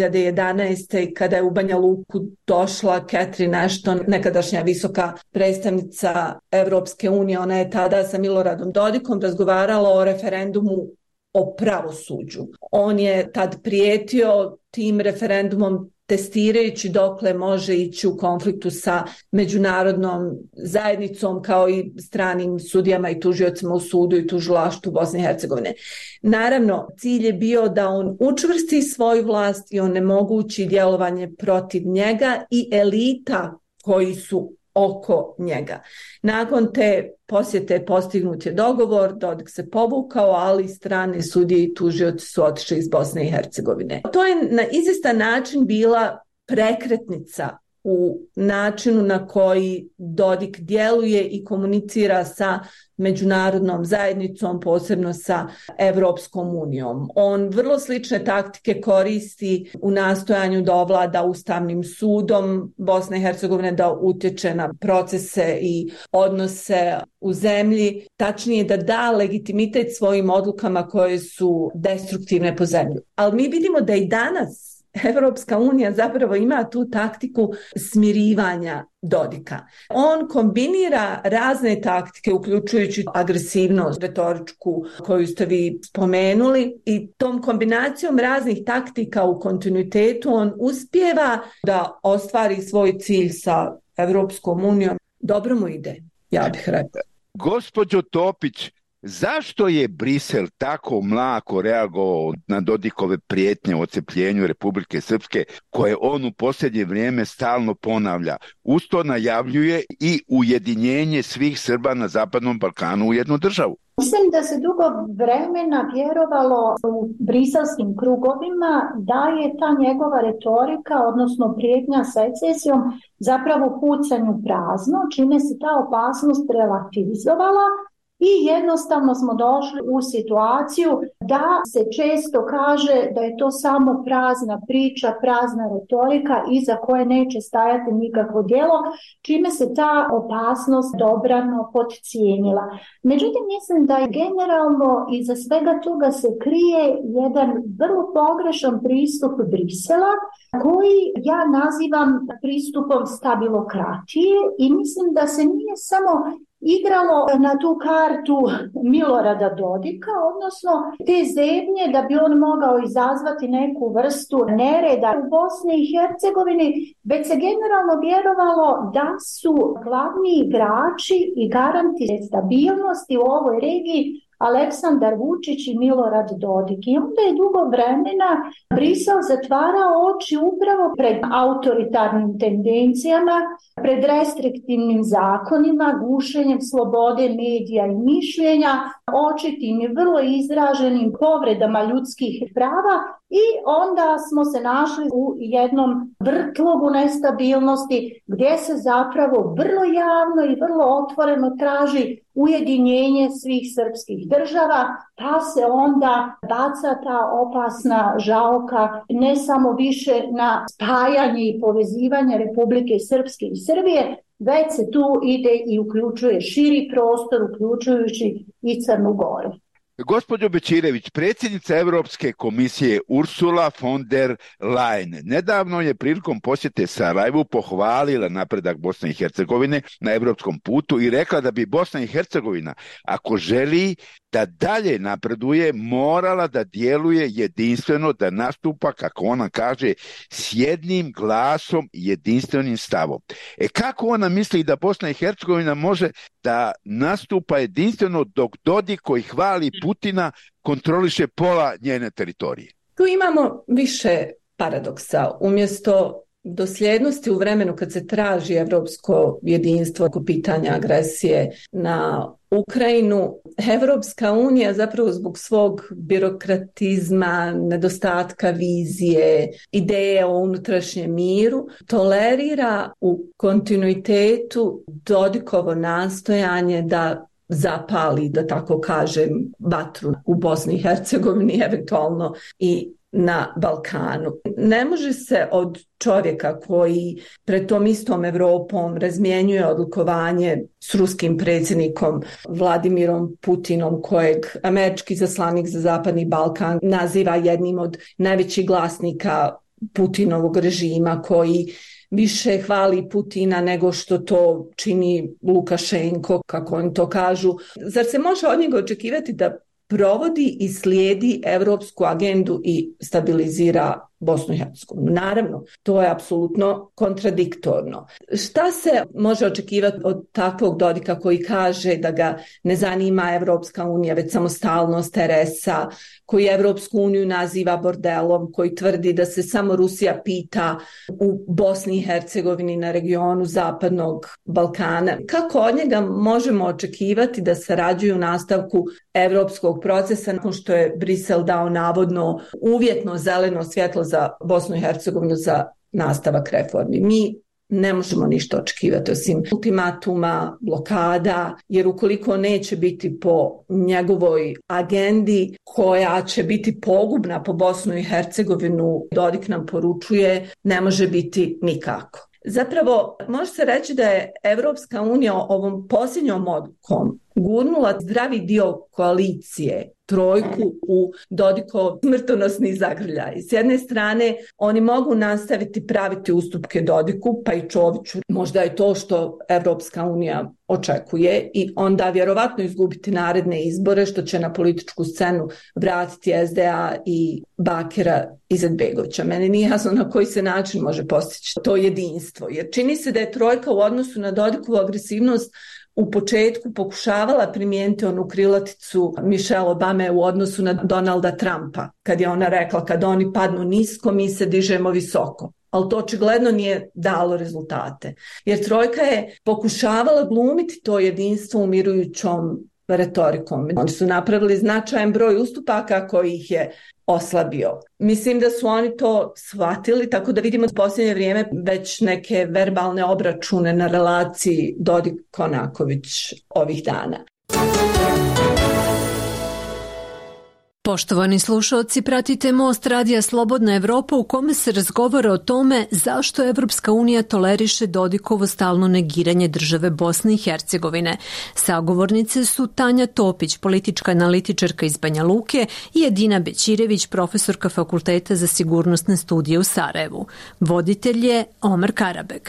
2011. kada je u Banja Luku došla Catherine Ashton, nekadašnja visoka predstavnica Evropske unije. Ona je tada sa Miloradom Dodikom razgovarala o referendumu o pravosuđu. On je tad prijetio tim referendumom testirajući dokle može ići u konfliktu sa međunarodnom zajednicom kao i stranim sudijama i tužiocima u sudu i tužilaštvu Bosne i Hercegovine. Naravno, cilj je bio da on učvrsti svoju vlast i onemogući djelovanje protiv njega i elita koji su oko njega. Nakon te posjete postignut je dogovor, Dodik se povukao, ali strane sudije i tužioci su otišli iz Bosne i Hercegovine. To je na izvjestan način bila prekretnica u načinu na koji Dodik djeluje i komunicira sa međunarodnom zajednicom, posebno sa Evropskom unijom. On vrlo slične taktike koristi u nastojanju da ovlada Ustavnim sudom Bosne i Hercegovine, da utječe na procese i odnose u zemlji, tačnije da da legitimitet svojim odlukama koje su destruktivne po zemlju. Ali mi vidimo da i danas Evropska unija zapravo ima tu taktiku smirivanja Dodika. On kombinira razne taktike, uključujući agresivnost retoričku koju ste vi spomenuli, i tom kombinacijom raznih taktika u kontinuitetu on uspijeva da ostvari svoj cilj sa Evropskom unijom. Dobro mu ide, ja bih rekla. Gospođo Topić, zašto je Brisel tako mlako reagovao na Dodikove prijetnje o odcepljenju Republike Srpske, koje on u posljednje vrijeme stalno ponavlja? Uz to najavljuje i ujedinjenje svih Srba na Zapadnom Balkanu u jednu državu. Mislim da se dugo vremena vjerovalo u briselskim krugovima da je ta njegova retorika, odnosno prijetnja secesijom, zapravo pucanju prazno, čime se ta opasnost relativizovala. I jednostavno smo došli u situaciju da se često kaže da je to samo prazna priča, prazna retorika iza koje neće stajati nikakvo djelo, čime se ta opasnost dobrano podcijenila. Međutim, mislim da je generalno iza svega toga se krije jedan vrlo pogrešan pristup Brisela, koji ja nazivam pristupom stabilokratije, i mislim da se nije samo igralo na tu kartu Milorada Dodika, odnosno te zebnje da bi on mogao izazvati neku vrstu nereda u Bosni i Hercegovini, već se generalno vjerovalo da su glavni igrači i garanti stabilnosti u ovoj regiji Aleksandar Vučić i Milorad Dodik. I onda je dugo vremena Brisel zatvarao oči upravo pred autoritarnim tendencijama, pred restriktivnim zakonima, gušenjem slobode medija i mišljenja, očitim i vrlo izraženim povredama ljudskih prava, i onda smo se našli u jednom vrtlogu nestabilnosti gdje se zapravo vrlo javno i vrlo otvoreno traži ujedinjenje svih srpskih država, pa se onda baca ta opasna žaoka ne samo više na spajanje i povezivanje Republike Srpske i Srbije, već se tu ide i uključuje širi prostor, uključujući i Crnu Goru. Gospođo Bećirević, predsjednica Europske komisije Ursula von der Leyen nedavno je prilikom posjete Sarajevu pohvalila napredak Bosne i Hercegovine na europskom putu i rekla da bi Bosna i Hercegovina, ako želi da dalje napreduje, morala da djeluje jedinstveno, da nastupa, kako ona kaže, s jednim glasom i jedinstvenim stavom. Kako ona misli da Bosna i Hercegovina može da nastupa jedinstveno dok Dodik, koji hvali Putina, kontroliše pola njene teritorije? Tu imamo više paradoksa. Umjesto dosljednosti u vremenu kad se traži evropsko jedinstvo oko pitanja agresije na Ukrajinu, Evropska unija zapravo zbog svog birokratizma, nedostatka vizije, ideje o unutrašnjem miru, tolerira u kontinuitetu Dodikovo nastojanje da zapali, da tako kažem, vatru u Bosni i Hercegovini, eventualno i na Balkanu. Ne može se od čovjeka koji pred tom istom Evropom razmjenjuje odlikovanje s ruskim predsjednikom Vladimirom Putinom, kojeg američki zaslanik za Zapadni Balkan naziva jednim od najvećih glasnika Putinovog režima, koji više hvali Putina nego što to čini Lukašenko, kako oni to kažu. Zar se može od njega očekivati da provodi i slijedi evropsku agendu i stabilizira Bosnu i Hercegovinu? Naravno, to je apsolutno kontradiktorno. Šta se može očekivati od takvog Dodika koji kaže da ga ne zanima Evropska unija, već samostalnost RS-a, koji Evropsku uniju naziva bordelom, koji tvrdi da se samo Rusija pita u Bosni i Hercegovini na regionu Zapadnog Balkana? Kako od njega možemo očekivati da sarađuju u nastavku evropskog procesa nakon što je Brisel dao navodno uvjetno zeleno svjetlo za Bosnu i Hercegovinu za nastavak reformi? Mi ne možemo ništa očekivati osim ultimatuma, blokada, jer ukoliko neće biti po njegovoj agendi koja će biti pogubna po Bosnu i Hercegovinu, Dodik nam poručuje, ne može biti nikako. Zapravo, može se reći da je Evropska unija ovom posljednjom odlukom gurnula zdravi dio koalicije trojku u Dodikov smrtonosni zagrljaj. S jedne strane, oni mogu nastaviti praviti ustupke Dodiku, pa i Čoviću. Možda je to što Evropska unija očekuje i onda vjerovatno izgubiti naredne izbore, što će na političku scenu vratiti SDA i Bakira Izetbegovića. Meni nije jasno na koji se način može postići to jedinstvo, jer čini se da je trojka u odnosu na Dodikovu agresivnost u početku pokušavala primijeniti onu krilaticu Michelle Obame u odnosu na Donalda Trumpa, kad je ona rekla kad oni padnu nisko, mi se dižemo visoko. Ali to očigledno nije dalo rezultate. Jer trojka je pokušavala glumiti to jedinstvo umirujućom retorikom. Oni su napravili značajan broj ustupaka koji ih je oslabio. Mislim da su oni to shvatili, tako da vidimo u posljednje vrijeme već neke verbalne obračune na relaciji Dodik-Konaković ovih dana. Poštovani slušalci, pratite Most radija Slobodna Evropa u kome se razgovara o tome zašto Evropska unija toleriše Dodikovo stalno negiranje države Bosne i Hercegovine. Sagovornice su Tanja Topić, politička analitičarka iz Banja Luke, i Edina Bećirević, profesorka Fakulteta za sigurnosne studije u Sarajevu. Voditelj je Omer Karabeg.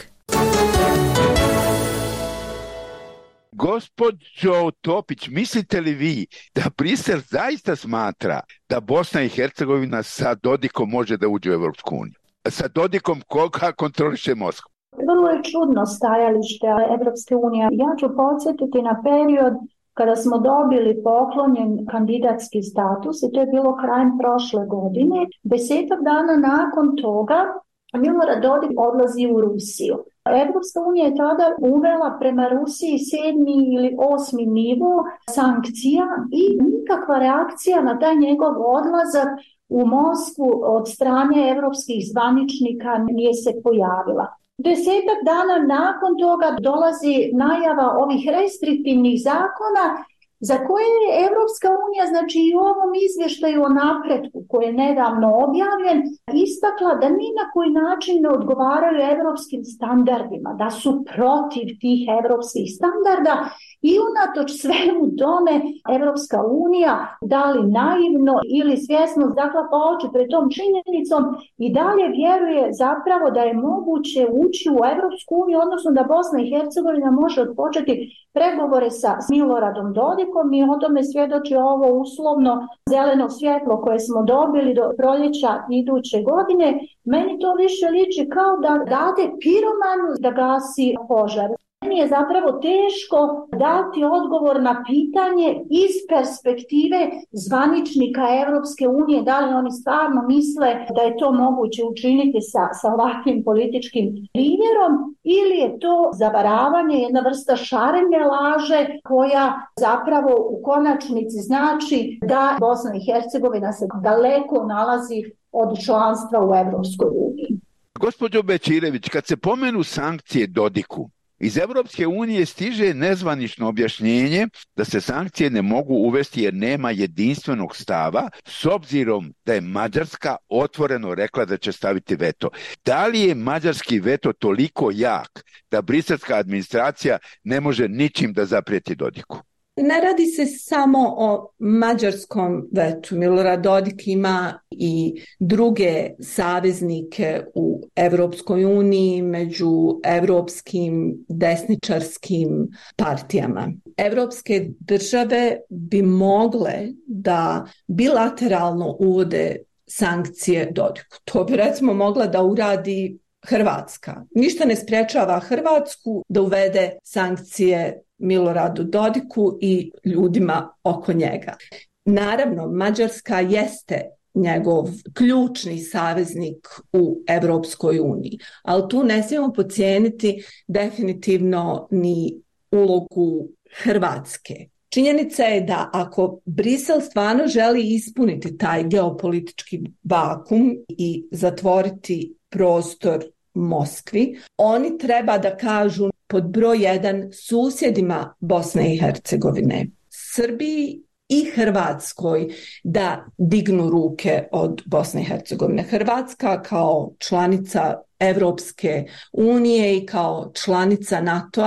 Gospođo Topić, mislite li vi da Brisel zaista smatra da Bosna i Hercegovina sa Dodikom može da uđe u Evropsku uniju? Sa Dodikom koga kontroliše Moskva? Vrlo je čudno stajalište Evropske unije. Ja ću podsjetiti na period kada smo dobili poklonjen kandidatski status i to je bilo krajem prošle godine. 10 dana nakon toga Milorad Dodik odlazi u Rusiju. Evropska unija je tada uvela prema Rusiji 7. ili 8. nivo sankcija i nikakva reakcija na taj njegov odlazak u Moskvu od strane evropskih zvaničnika nije se pojavila. 10 dana nakon toga dolazi najava ovih restriktivnih zakona za koje je Evropska unija, znači i u ovom izvještaju o napretku koji je nedavno objavljen, istakla da ni na koji način ne odgovaraju evropskim standardima, da su protiv tih evropskih standarda i unatoč svemu tome Evropska unija, da li naivno ili svjesno zaklapa oči pred tom činjenicom i dalje vjeruje zapravo da je moguće ući u Evropsku uniju, odnosno da Bosna i Hercegovina može odpočeti pregovore sa Miloradom Dodikom i o tome svjedoči ovo uslovno zeleno svjetlo koje smo dobili do proljeća iduće godine. Meni to više liči kao da date piromanu da gasi požar. Meni je zapravo teško dati odgovor na pitanje iz perspektive zvaničnika Evropske unije, da li oni stvarno misle da je to moguće učiniti sa ovakvim političkim primjerom ili je to zavaravanje, jedna vrsta šarene laže koja zapravo u konačnici znači da Bosna i Hercegovina se daleko nalazi od članstva u Evropskoj uniji. Gospođo Bećirević, kad se pomenu sankcije Dodiku, iz Evropske unije stiže nezvanično objašnjenje da se sankcije ne mogu uvesti jer nema jedinstvenog stava, s obzirom da je Mađarska otvoreno rekla da će staviti veto. Da li je mađarski veto toliko jak da briselska administracija ne može ničim da zaprijeti Dodiku? Ne radi se samo o mađarskom vetu. Milorad Dodik ima i druge saveznike u Evropskoj uniji među evropskim desničarskim partijama. Evropske države bi mogle da bilateralno uvode sankcije Dodiku. To bi recimo mogla da uradi Hrvatska. Ništa ne sprječava Hrvatsku da uvede sankcije Miloradu Dodiku i ljudima oko njega. Naravno, Mađarska jeste njegov ključni saveznik u Evropskoj uniji, ali tu ne smijemo podcijeniti definitivno ni ulogu Hrvatske. Činjenica je da ako Brisel stvarno želi ispuniti taj geopolitički vakum i zatvoriti prostor Moskvi, oni treba da kažu pod broj 1 susjedima Bosne i Hercegovine, Srbiji i Hrvatskoj da dignu ruke od Bosne i Hercegovine. Hrvatska kao članica Evropske unije i kao članica NATO-a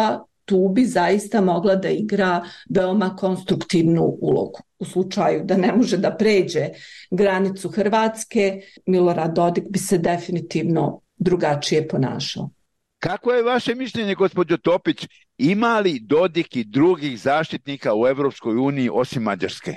tu bi zaista mogla da igra veoma konstruktivnu ulogu. U slučaju da ne može da pređe granicu Hrvatske, Milorad Dodik bi se definitivno drugačije ponašao. Kako je vaše mišljenje, gospođo Topić, ima li Dodik i drugih zaštitnika u Evropskoj uniji osim Mađarske?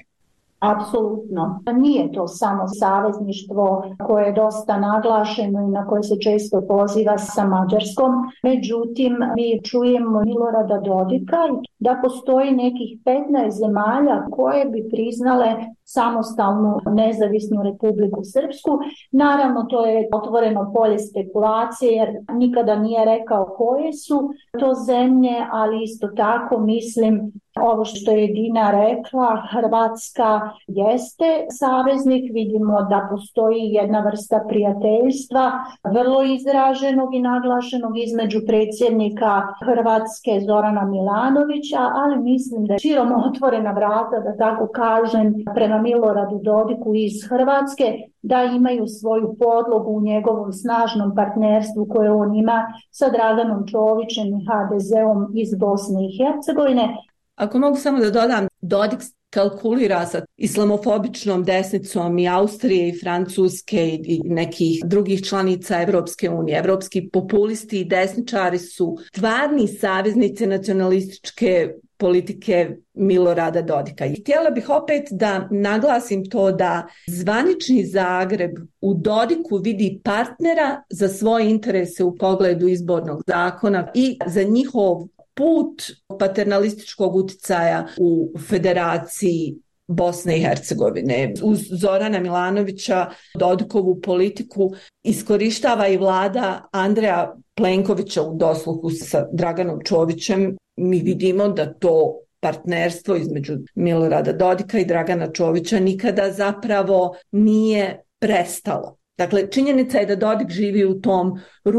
Apsolutno. Nije to samo savezništvo koje je dosta naglašeno i na koje se često poziva sa Mađarskom. Međutim, mi čujemo Milorada Dodika da postoji nekih 15 zemalja koje bi priznale samostalnu nezavisnu Republiku Srpsku. Naravno, to je otvoreno polje spekulacije jer nikada nije rekao koje su to zemlje, ali isto tako mislim ovo što je Dina rekla, Hrvatska jeste saveznik, vidimo da postoji jedna vrsta prijateljstva, vrlo izraženog i naglašenog između predsjednika Hrvatske Zorana Milanovića, ali mislim da je širom otvorena vrata, da tako kažem, prema Miloradu Dodiku iz Hrvatske, da imaju svoju podlogu u njegovom snažnom partnerstvu koje on ima sa Draganom Čovićem i HDZ-om iz Bosne i Hercegovine. Ako mogu samo da dodam, Dodik kalkulira sa islamofobičnom desnicom i Austrije i Francuske i nekih drugih članica Evropske unije. Evropski populisti i desničari su stvarni saveznici nacionalističke politike Milorada Dodika. I htjela bih opet da naglasim to da zvanični Zagreb u Dodiku vidi partnera za svoje interese u pogledu izbornog zakona i za njihov put paternalističkog uticaja u Federaciji Bosne i Hercegovine. Uz Zorana Milanovića Dodikovu politiku iskorištava i vlada Andreja Plenkovića u dosluhu sa Draganom Čovićem. Mi vidimo da to partnerstvo između Milorada Dodika i Dragana Čovića nikada zapravo nije prestalo. Dakle, činjenica je da Dodik živi u tom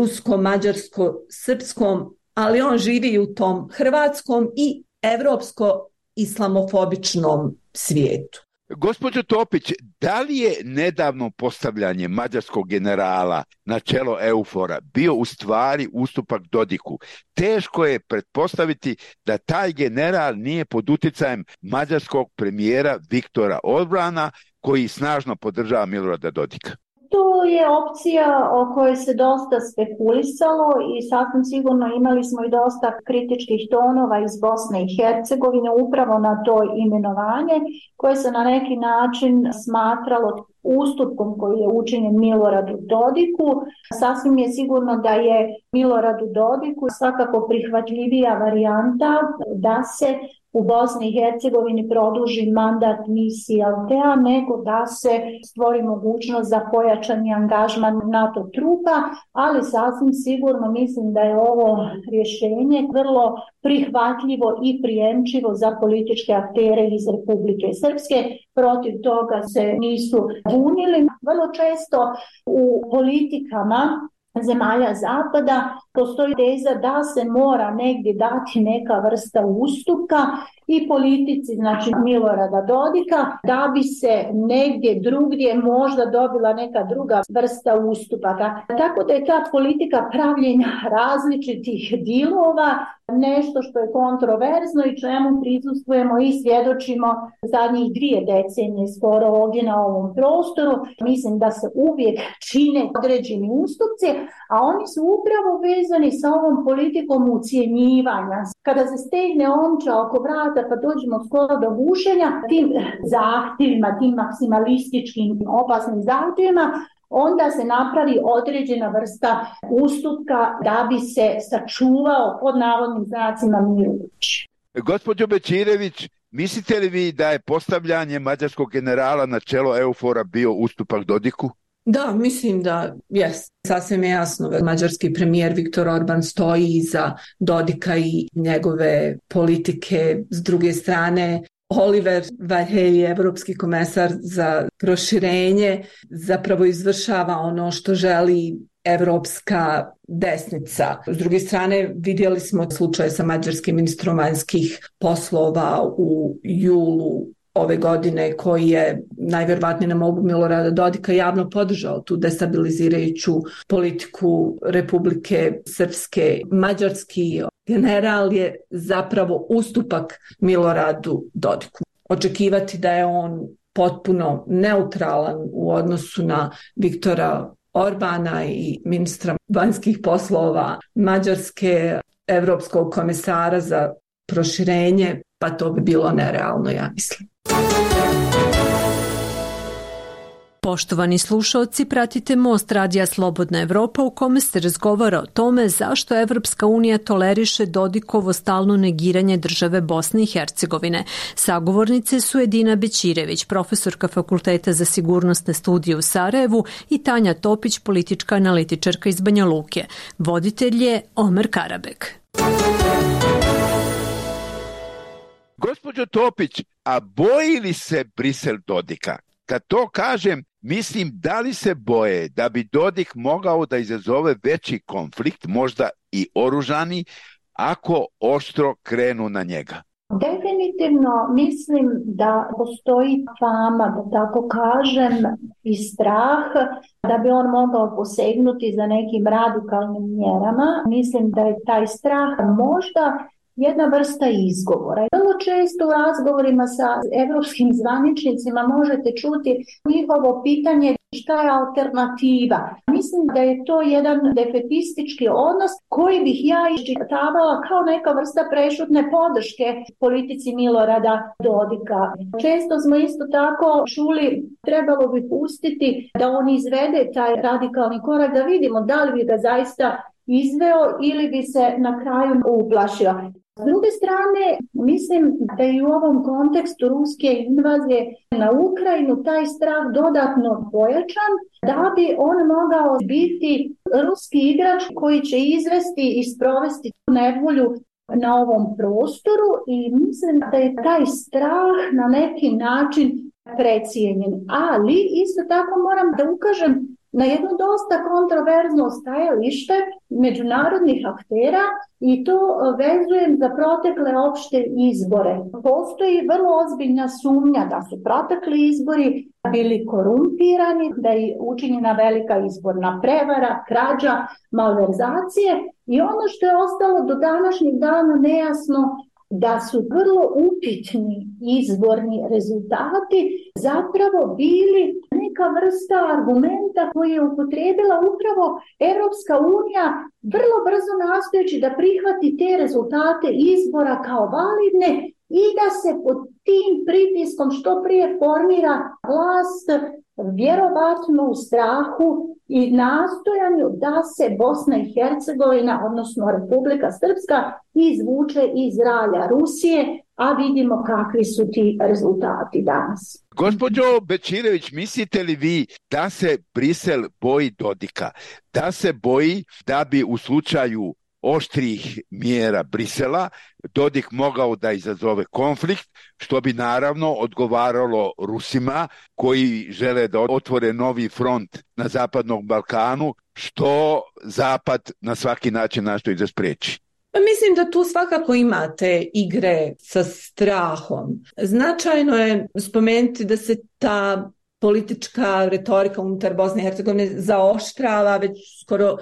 rusko-mađarsko-srpskom, ali on živi u tom hrvatskom i evropsko-islamofobičnom svijetu. Gospođo Topić, da li je nedavno postavljanje mađarskog generala na čelo EUFOR-a bio u stvari ustupak Dodiku? Teško je pretpostaviti da taj general nije pod uticajem mađarskog premijera Viktora Orbana, koji snažno podržava Milorada Dodika. To je opcija o kojoj se dosta spekulisalo i sasvim sigurno imali smo i dosta kritičkih tonova iz Bosne i Hercegovine upravo na to imenovanje koje se na neki način smatralo ustupkom koji je učinjen Miloradu Dodiku. Sasvim je sigurno da je Miloradu Dodiku svakako prihvatljivija varijanta da se u Bosni i Hercegovini produži mandat misiji Altea, nego da se stvori mogućnost za pojačani angažman NATO trupa, ali sasvim sigurno mislim da je ovo rješenje vrlo prihvatljivo i prijemčivo za političke aktere iz Republike Srpske. Protiv toga se nisu bunili. Vrlo često u politikama zemalja zapada postoji teza da se mora negdje dati neka vrsta ustupka i politici, znači Milorada Dodika, da bi se negdje drugdje možda dobila neka druga vrsta ustupaka. Tako da je ta politika pravljenja različitih dilova nešto što je kontroverzno i čemu prisustvujemo i svjedočimo zadnjih 2 decenije skoro ovdje na ovom prostoru. Mislim da se uvijek čine određeni ustupci, a oni su upravo vezani sa ovom politikom ucjenjivanja. Kada se stegne omča oko vrata pa dođemo skoro do bušenja, tim zahtjevima, tim maksimalističkim opasnim zahtjevima, onda se napravi određena vrsta ustupka da bi se sačuvao pod navodnim znacima mir u kući. Gospođo Bećirević, mislite li vi da je postavljanje mađarskog generala na čelo EUFOR-a bio ustupak Dodiku? Da, mislim da jest. Sasvim je jasno da mađarski premijer Viktor Orban stoji iza Dodika i njegove politike. S druge strane, Oliver Varhelyi, evropski komesar za proširenje, zapravo izvršava ono što želi evropska desnica. S druge strane, vidjeli smo slučaj sa mađarskim ministrom vanjskih poslova u julu ove godine koji je najvjerovatnije na molbu Milorada Dodika javno podržao tu destabilizirajuću politiku Republike Srpske. Mađarski general je zapravo ustupak Miloradu Dodiku. Očekivati da je on potpuno neutralan u odnosu na Viktora Orbana i ministra vanjskih poslova Mađarske, evropskog komesara za proširenje, pa to bi bilo nerealno, ja mislim. Poštovani slušaoci, pratite Most radija Slobodna Evropa u kome se razgovara o tome zašto Evropska unija toleriše Dodikovo stalno negiranje države Bosne i Hercegovine. Sagovornice su Edina Bećirević, profesorka Fakulteta za sigurnosne studije u Sarajevu, i Tanja Topić, politička analitičarka iz Banja Luke. Voditelj je Omer Karabek. Gospođo Topić, a boji li se Brisel Dodika? Kad to kažem, mislim da li se boje da bi Dodik mogao da izazove veći konflikt, možda i oružani, ako oštro krenu na njega? Definitivno mislim da postoji fama, da tako kažem, i strah da bi on mogao posegnuti za nekim radikalnim mjerama. Mislim da je taj strah možda jedna vrsta izgovora. Vrlo često u razgovorima sa evropskim zvaničnicima možete čuti njihovo pitanje šta je alternativa. Mislim da je to jedan defetistički odnos koji bih ja iščitavala kao neka vrsta prešutne podrške politici Milorada Dodika. Često smo isto tako čuli trebalo bi pustiti da on izvede taj radikalni korak, da vidimo da li bi ga zaista izveo ili bi se na kraju uplašio. S druge strane, mislim da i u ovom kontekstu ruske invazije na Ukrajinu taj strah dodatno pojačan, da bi on mogao biti ruski igrač koji će izvesti i sprovesti nevolju na ovom prostoru, i mislim da je taj strah na neki način precijenjen. Ali isto tako moram da ukažem na jedno dosta kontroverzno stajalište međunarodnih aktera, i to vezujem za protekle opšte izbore. Postoji vrlo ozbiljna sumnja da su protekli izbori bili korumpirani, da je učinjena velika izborna prevara, krađa, malverzacije, i ono što je ostalo do današnjeg dana nejasno, da su vrlo upitni izborni rezultati zapravo bili neka vrsta argumenta koji je upotrijebila upravo Evropska unija, vrlo brzo nastojeći da prihvati te rezultate izbora kao validne i da se pod tim pritiskom što prije formira vlast, vjerovatno u strahu i nastojanju da se Bosna i Hercegovina, odnosno Republika Srpska, izvuče iz ralja Rusije, a vidimo kakvi su ti rezultati danas. Gospođo Bećirević, mislite li vi da se Brisel boji Dodika? Da se boji da bi u slučaju oštrih mjera Brisela Dodik mogao da izazove konflikt, što bi naravno odgovaralo Rusima koji žele da otvore novi front na Zapadnom Balkanu, što Zapad na svaki način nastoji da spriječi? Mislim da tu svakako imate igre sa strahom. Značajno je spomenuti da se ta politička retorika unutar Bosne i Hercegovine zaoštrava već skoro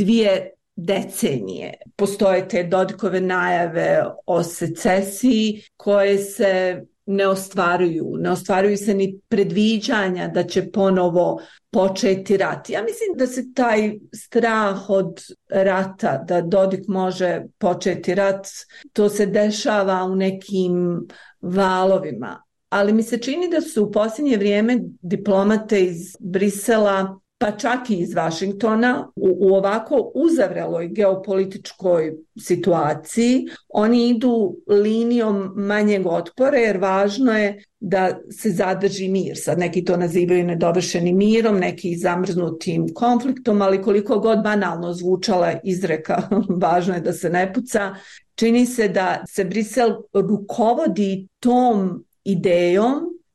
2 decenije. Postoje te Dodikove najave o secesiji koje se ne ostvaruju. Ne ostvaruju se ni predviđanja da će ponovo početi rat. Ja mislim da se taj strah od rata, da Dodik može početi rat, to se dešava u nekim valovima. Ali mi se čini da su u posljednje vrijeme diplomate iz Brisela, pa čak i iz Vašingtona, u ovako uzavreloj geopolitičkoj situaciji, oni idu linijom manjeg otpora, jer važno je da se zadrži mir. Sad neki to nazivaju nedovršenim mirom, neki zamrznutim konfliktom, ali koliko god banalno zvučala izreka, važno je da se ne puca. Čini se da se Brisel rukovodi tom idejom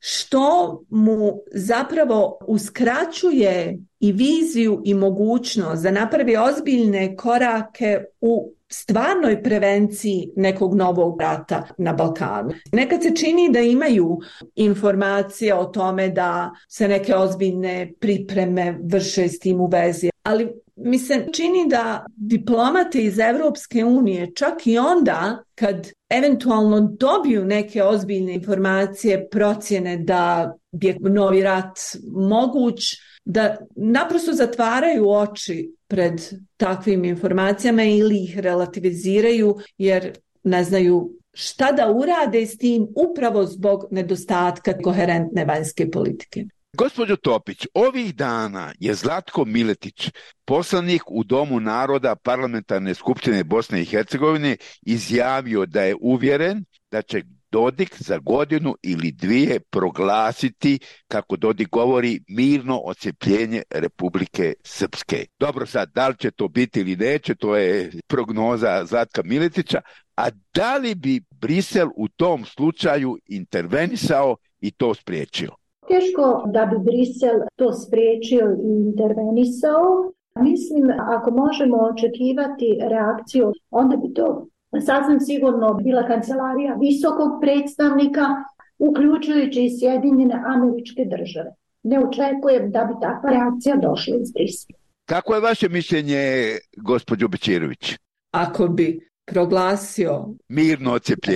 što mu zapravo uskraćuje i viziju i mogućnost da napravi ozbiljne korake u stvarnoj prevenciji nekog novog rata na Balkanu. Nekad se čini da imaju informacije o tome da se neke ozbiljne pripreme vrše s tim u vezi, ali mi se čini da diplomate iz Evropske unije, čak i onda kad eventualno dobiju neke ozbiljne informacije, procjene da je novi rat moguć, da naprosto zatvaraju oči pred takvim informacijama ili ih relativiziraju jer ne znaju šta da urade s tim upravo zbog nedostatka koherentne vanjske politike. Gospođo Topić, ovih dana je Zlatko Miletić, poslanik u Domu naroda Parlamentarne skupštine Bosne i Hercegovine, izjavio da je uvjeren da će Dodik za godinu ili dvije proglasiti, kako Dodik govori, mirno odcepljenje Republike Srpske. Dobro, sad, da li će to biti ili neće, to je prognoza Zlatka Miletića, a da li bi Brisel u tom slučaju intervenisao i to spriječio? Teško da bi Brisel to spriječio i intervenisao. Mislim, ako možemo očekivati reakciju, onda bi to sasvim sigurno bila kancelarija visokog predstavnika, uključujući i Sjedinjene Američke Države. Ne očekujem da bi takva reakcija došla iz Brisela. Kako je vaše mišljenje, gospođo Bećirović? Ako bi proglasio mirno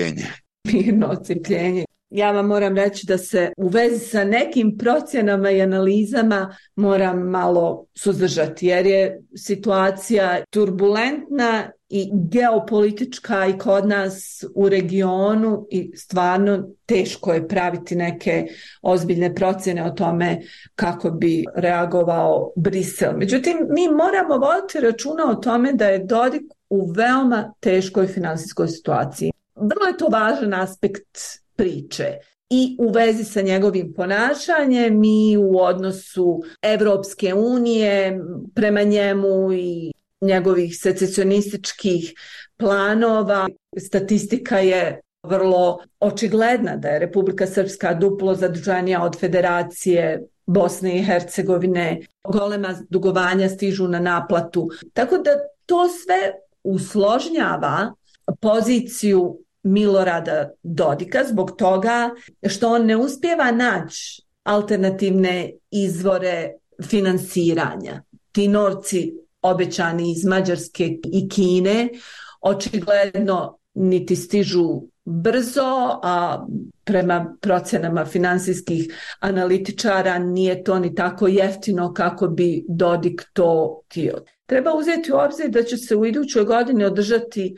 odcepljenje. Ja vam moram reći da se u vezi sa nekim procjenama i analizama moram malo suzdržati, jer je situacija turbulentna i geopolitička i kod nas u regionu i stvarno teško je praviti neke ozbiljne procjene o tome kako bi reagovao Brisel. Međutim, mi moramo voditi računa o tome da je Dodik u veoma teškoj finansijskoj situaciji. Vrlo je to važan aspekt priče i u vezi sa njegovim ponašanjem i u odnosu Evropske unije prema njemu i njegovih secesionističkih planova. Statistika je vrlo očigledna da je Republika Srpska duplo zaduženija od Federacije Bosne i Hercegovine. Golema dugovanja stižu na naplatu. Tako da to sve usložnjava poziciju Milorada Dodika zbog toga što on ne uspijeva naći alternativne izvore finansiranja. Ti novci obećani iz Mađarske i Kine očigledno niti stižu brzo, a prema procjenama finansijskih analitičara nije to ni tako jeftino kako bi Dodik to htio. Treba uzeti u obzir da će se u idućoj godini održati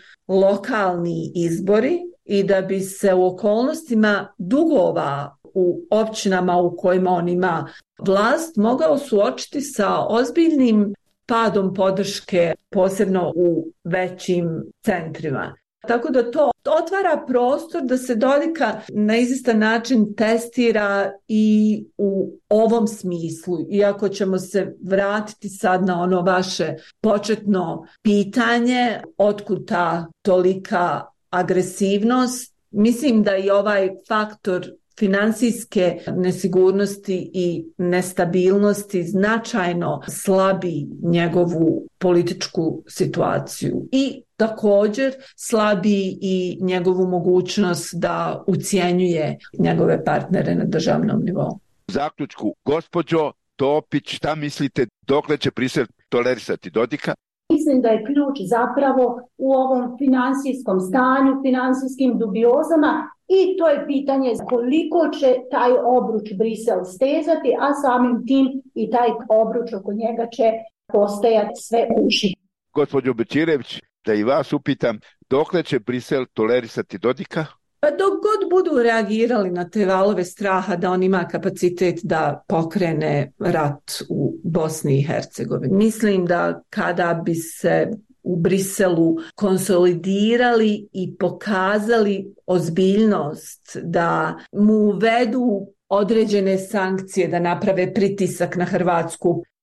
lokalni izbori i da bi se u okolnostima dugova u općinama u kojima on ima vlast mogao suočiti sa ozbiljnim padom podrške, posebno u većim centrima. Tako da to otvara prostor da se Dodika na izvjestan način testira i u ovom smislu. Iako ćemo se vratiti sad na ono vaše početno pitanje, otkud ta tolika agresivnost, mislim da i ovaj faktor finansijske nesigurnosti i nestabilnosti značajno slabi njegovu političku situaciju i također slabi i njegovu mogućnost da ucjenjuje njegove partnere na državnom nivou. U zaključku, gospođo Topić, šta mislite, dokle će Brisel tolerisati Dodika? Mislim da je ključ zapravo u ovom finansijskom stanju, finansijskim dubiozama i to je pitanje koliko će taj obruč Brisel stezati, a samim tim i taj obruč oko njega će postajati sve uži. Gospođo Bećirević, da i vas upitam, dokle će Brisel tolerisati Dodika? Pa dok god budu reagirali na te valove straha da on ima kapacitet da pokrene rat u Bosni i Hercegovini. Mislim da kada bi se u Briselu konsolidirali i pokazali ozbiljnost da mu uvedu određene sankcije, da naprave pritisak na Hrvatsku,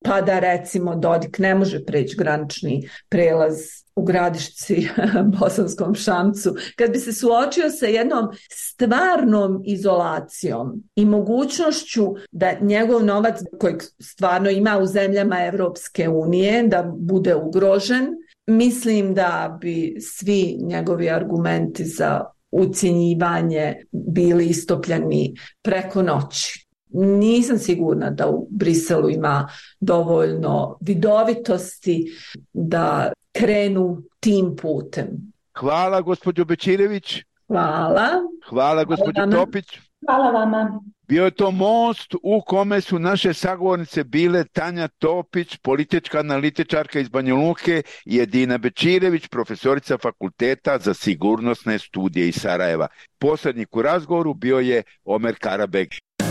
pa da recimo Dodik ne može preći granični prelaz u Gradišci, Bosanskom Šamcu, kad bi se suočio sa jednom stvarnom izolacijom i mogućnošću da njegov novac kojeg stvarno ima u zemljama Evropske unije da bude ugrožen, mislim da bi svi njegovi argumenti za ucjenjivanje bili istopljeni preko noći. Nisam sigurna da u Briselu ima dovoljno vidovitosti da krenu tim putem. Hvala, gospođo Bečirević. Hvala. Hvala, gospođo Topić. Hvala vama. Bio je to most u kome su naše sagovornice bile Tanja Topić, politička analitičarka iz Banja Luke, i Edina Bečirević, profesorica Fakulteta za sigurnosne studije iz Sarajeva. Posrednik u razgovoru bio je Omer Karabeg.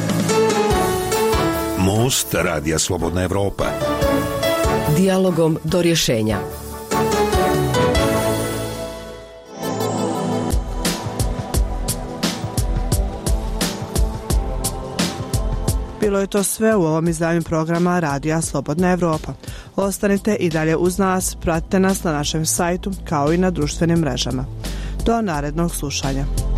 Most Radija Slobodna Evropa. Dijalogom do rješenja. Bilo je to sve u ovom izdanju programa Radija Slobodna Evropa. Ostanite i dalje uz nas, pratite nas na našem sajtu kao i na društvenim mrežama. Do narednog slušanja.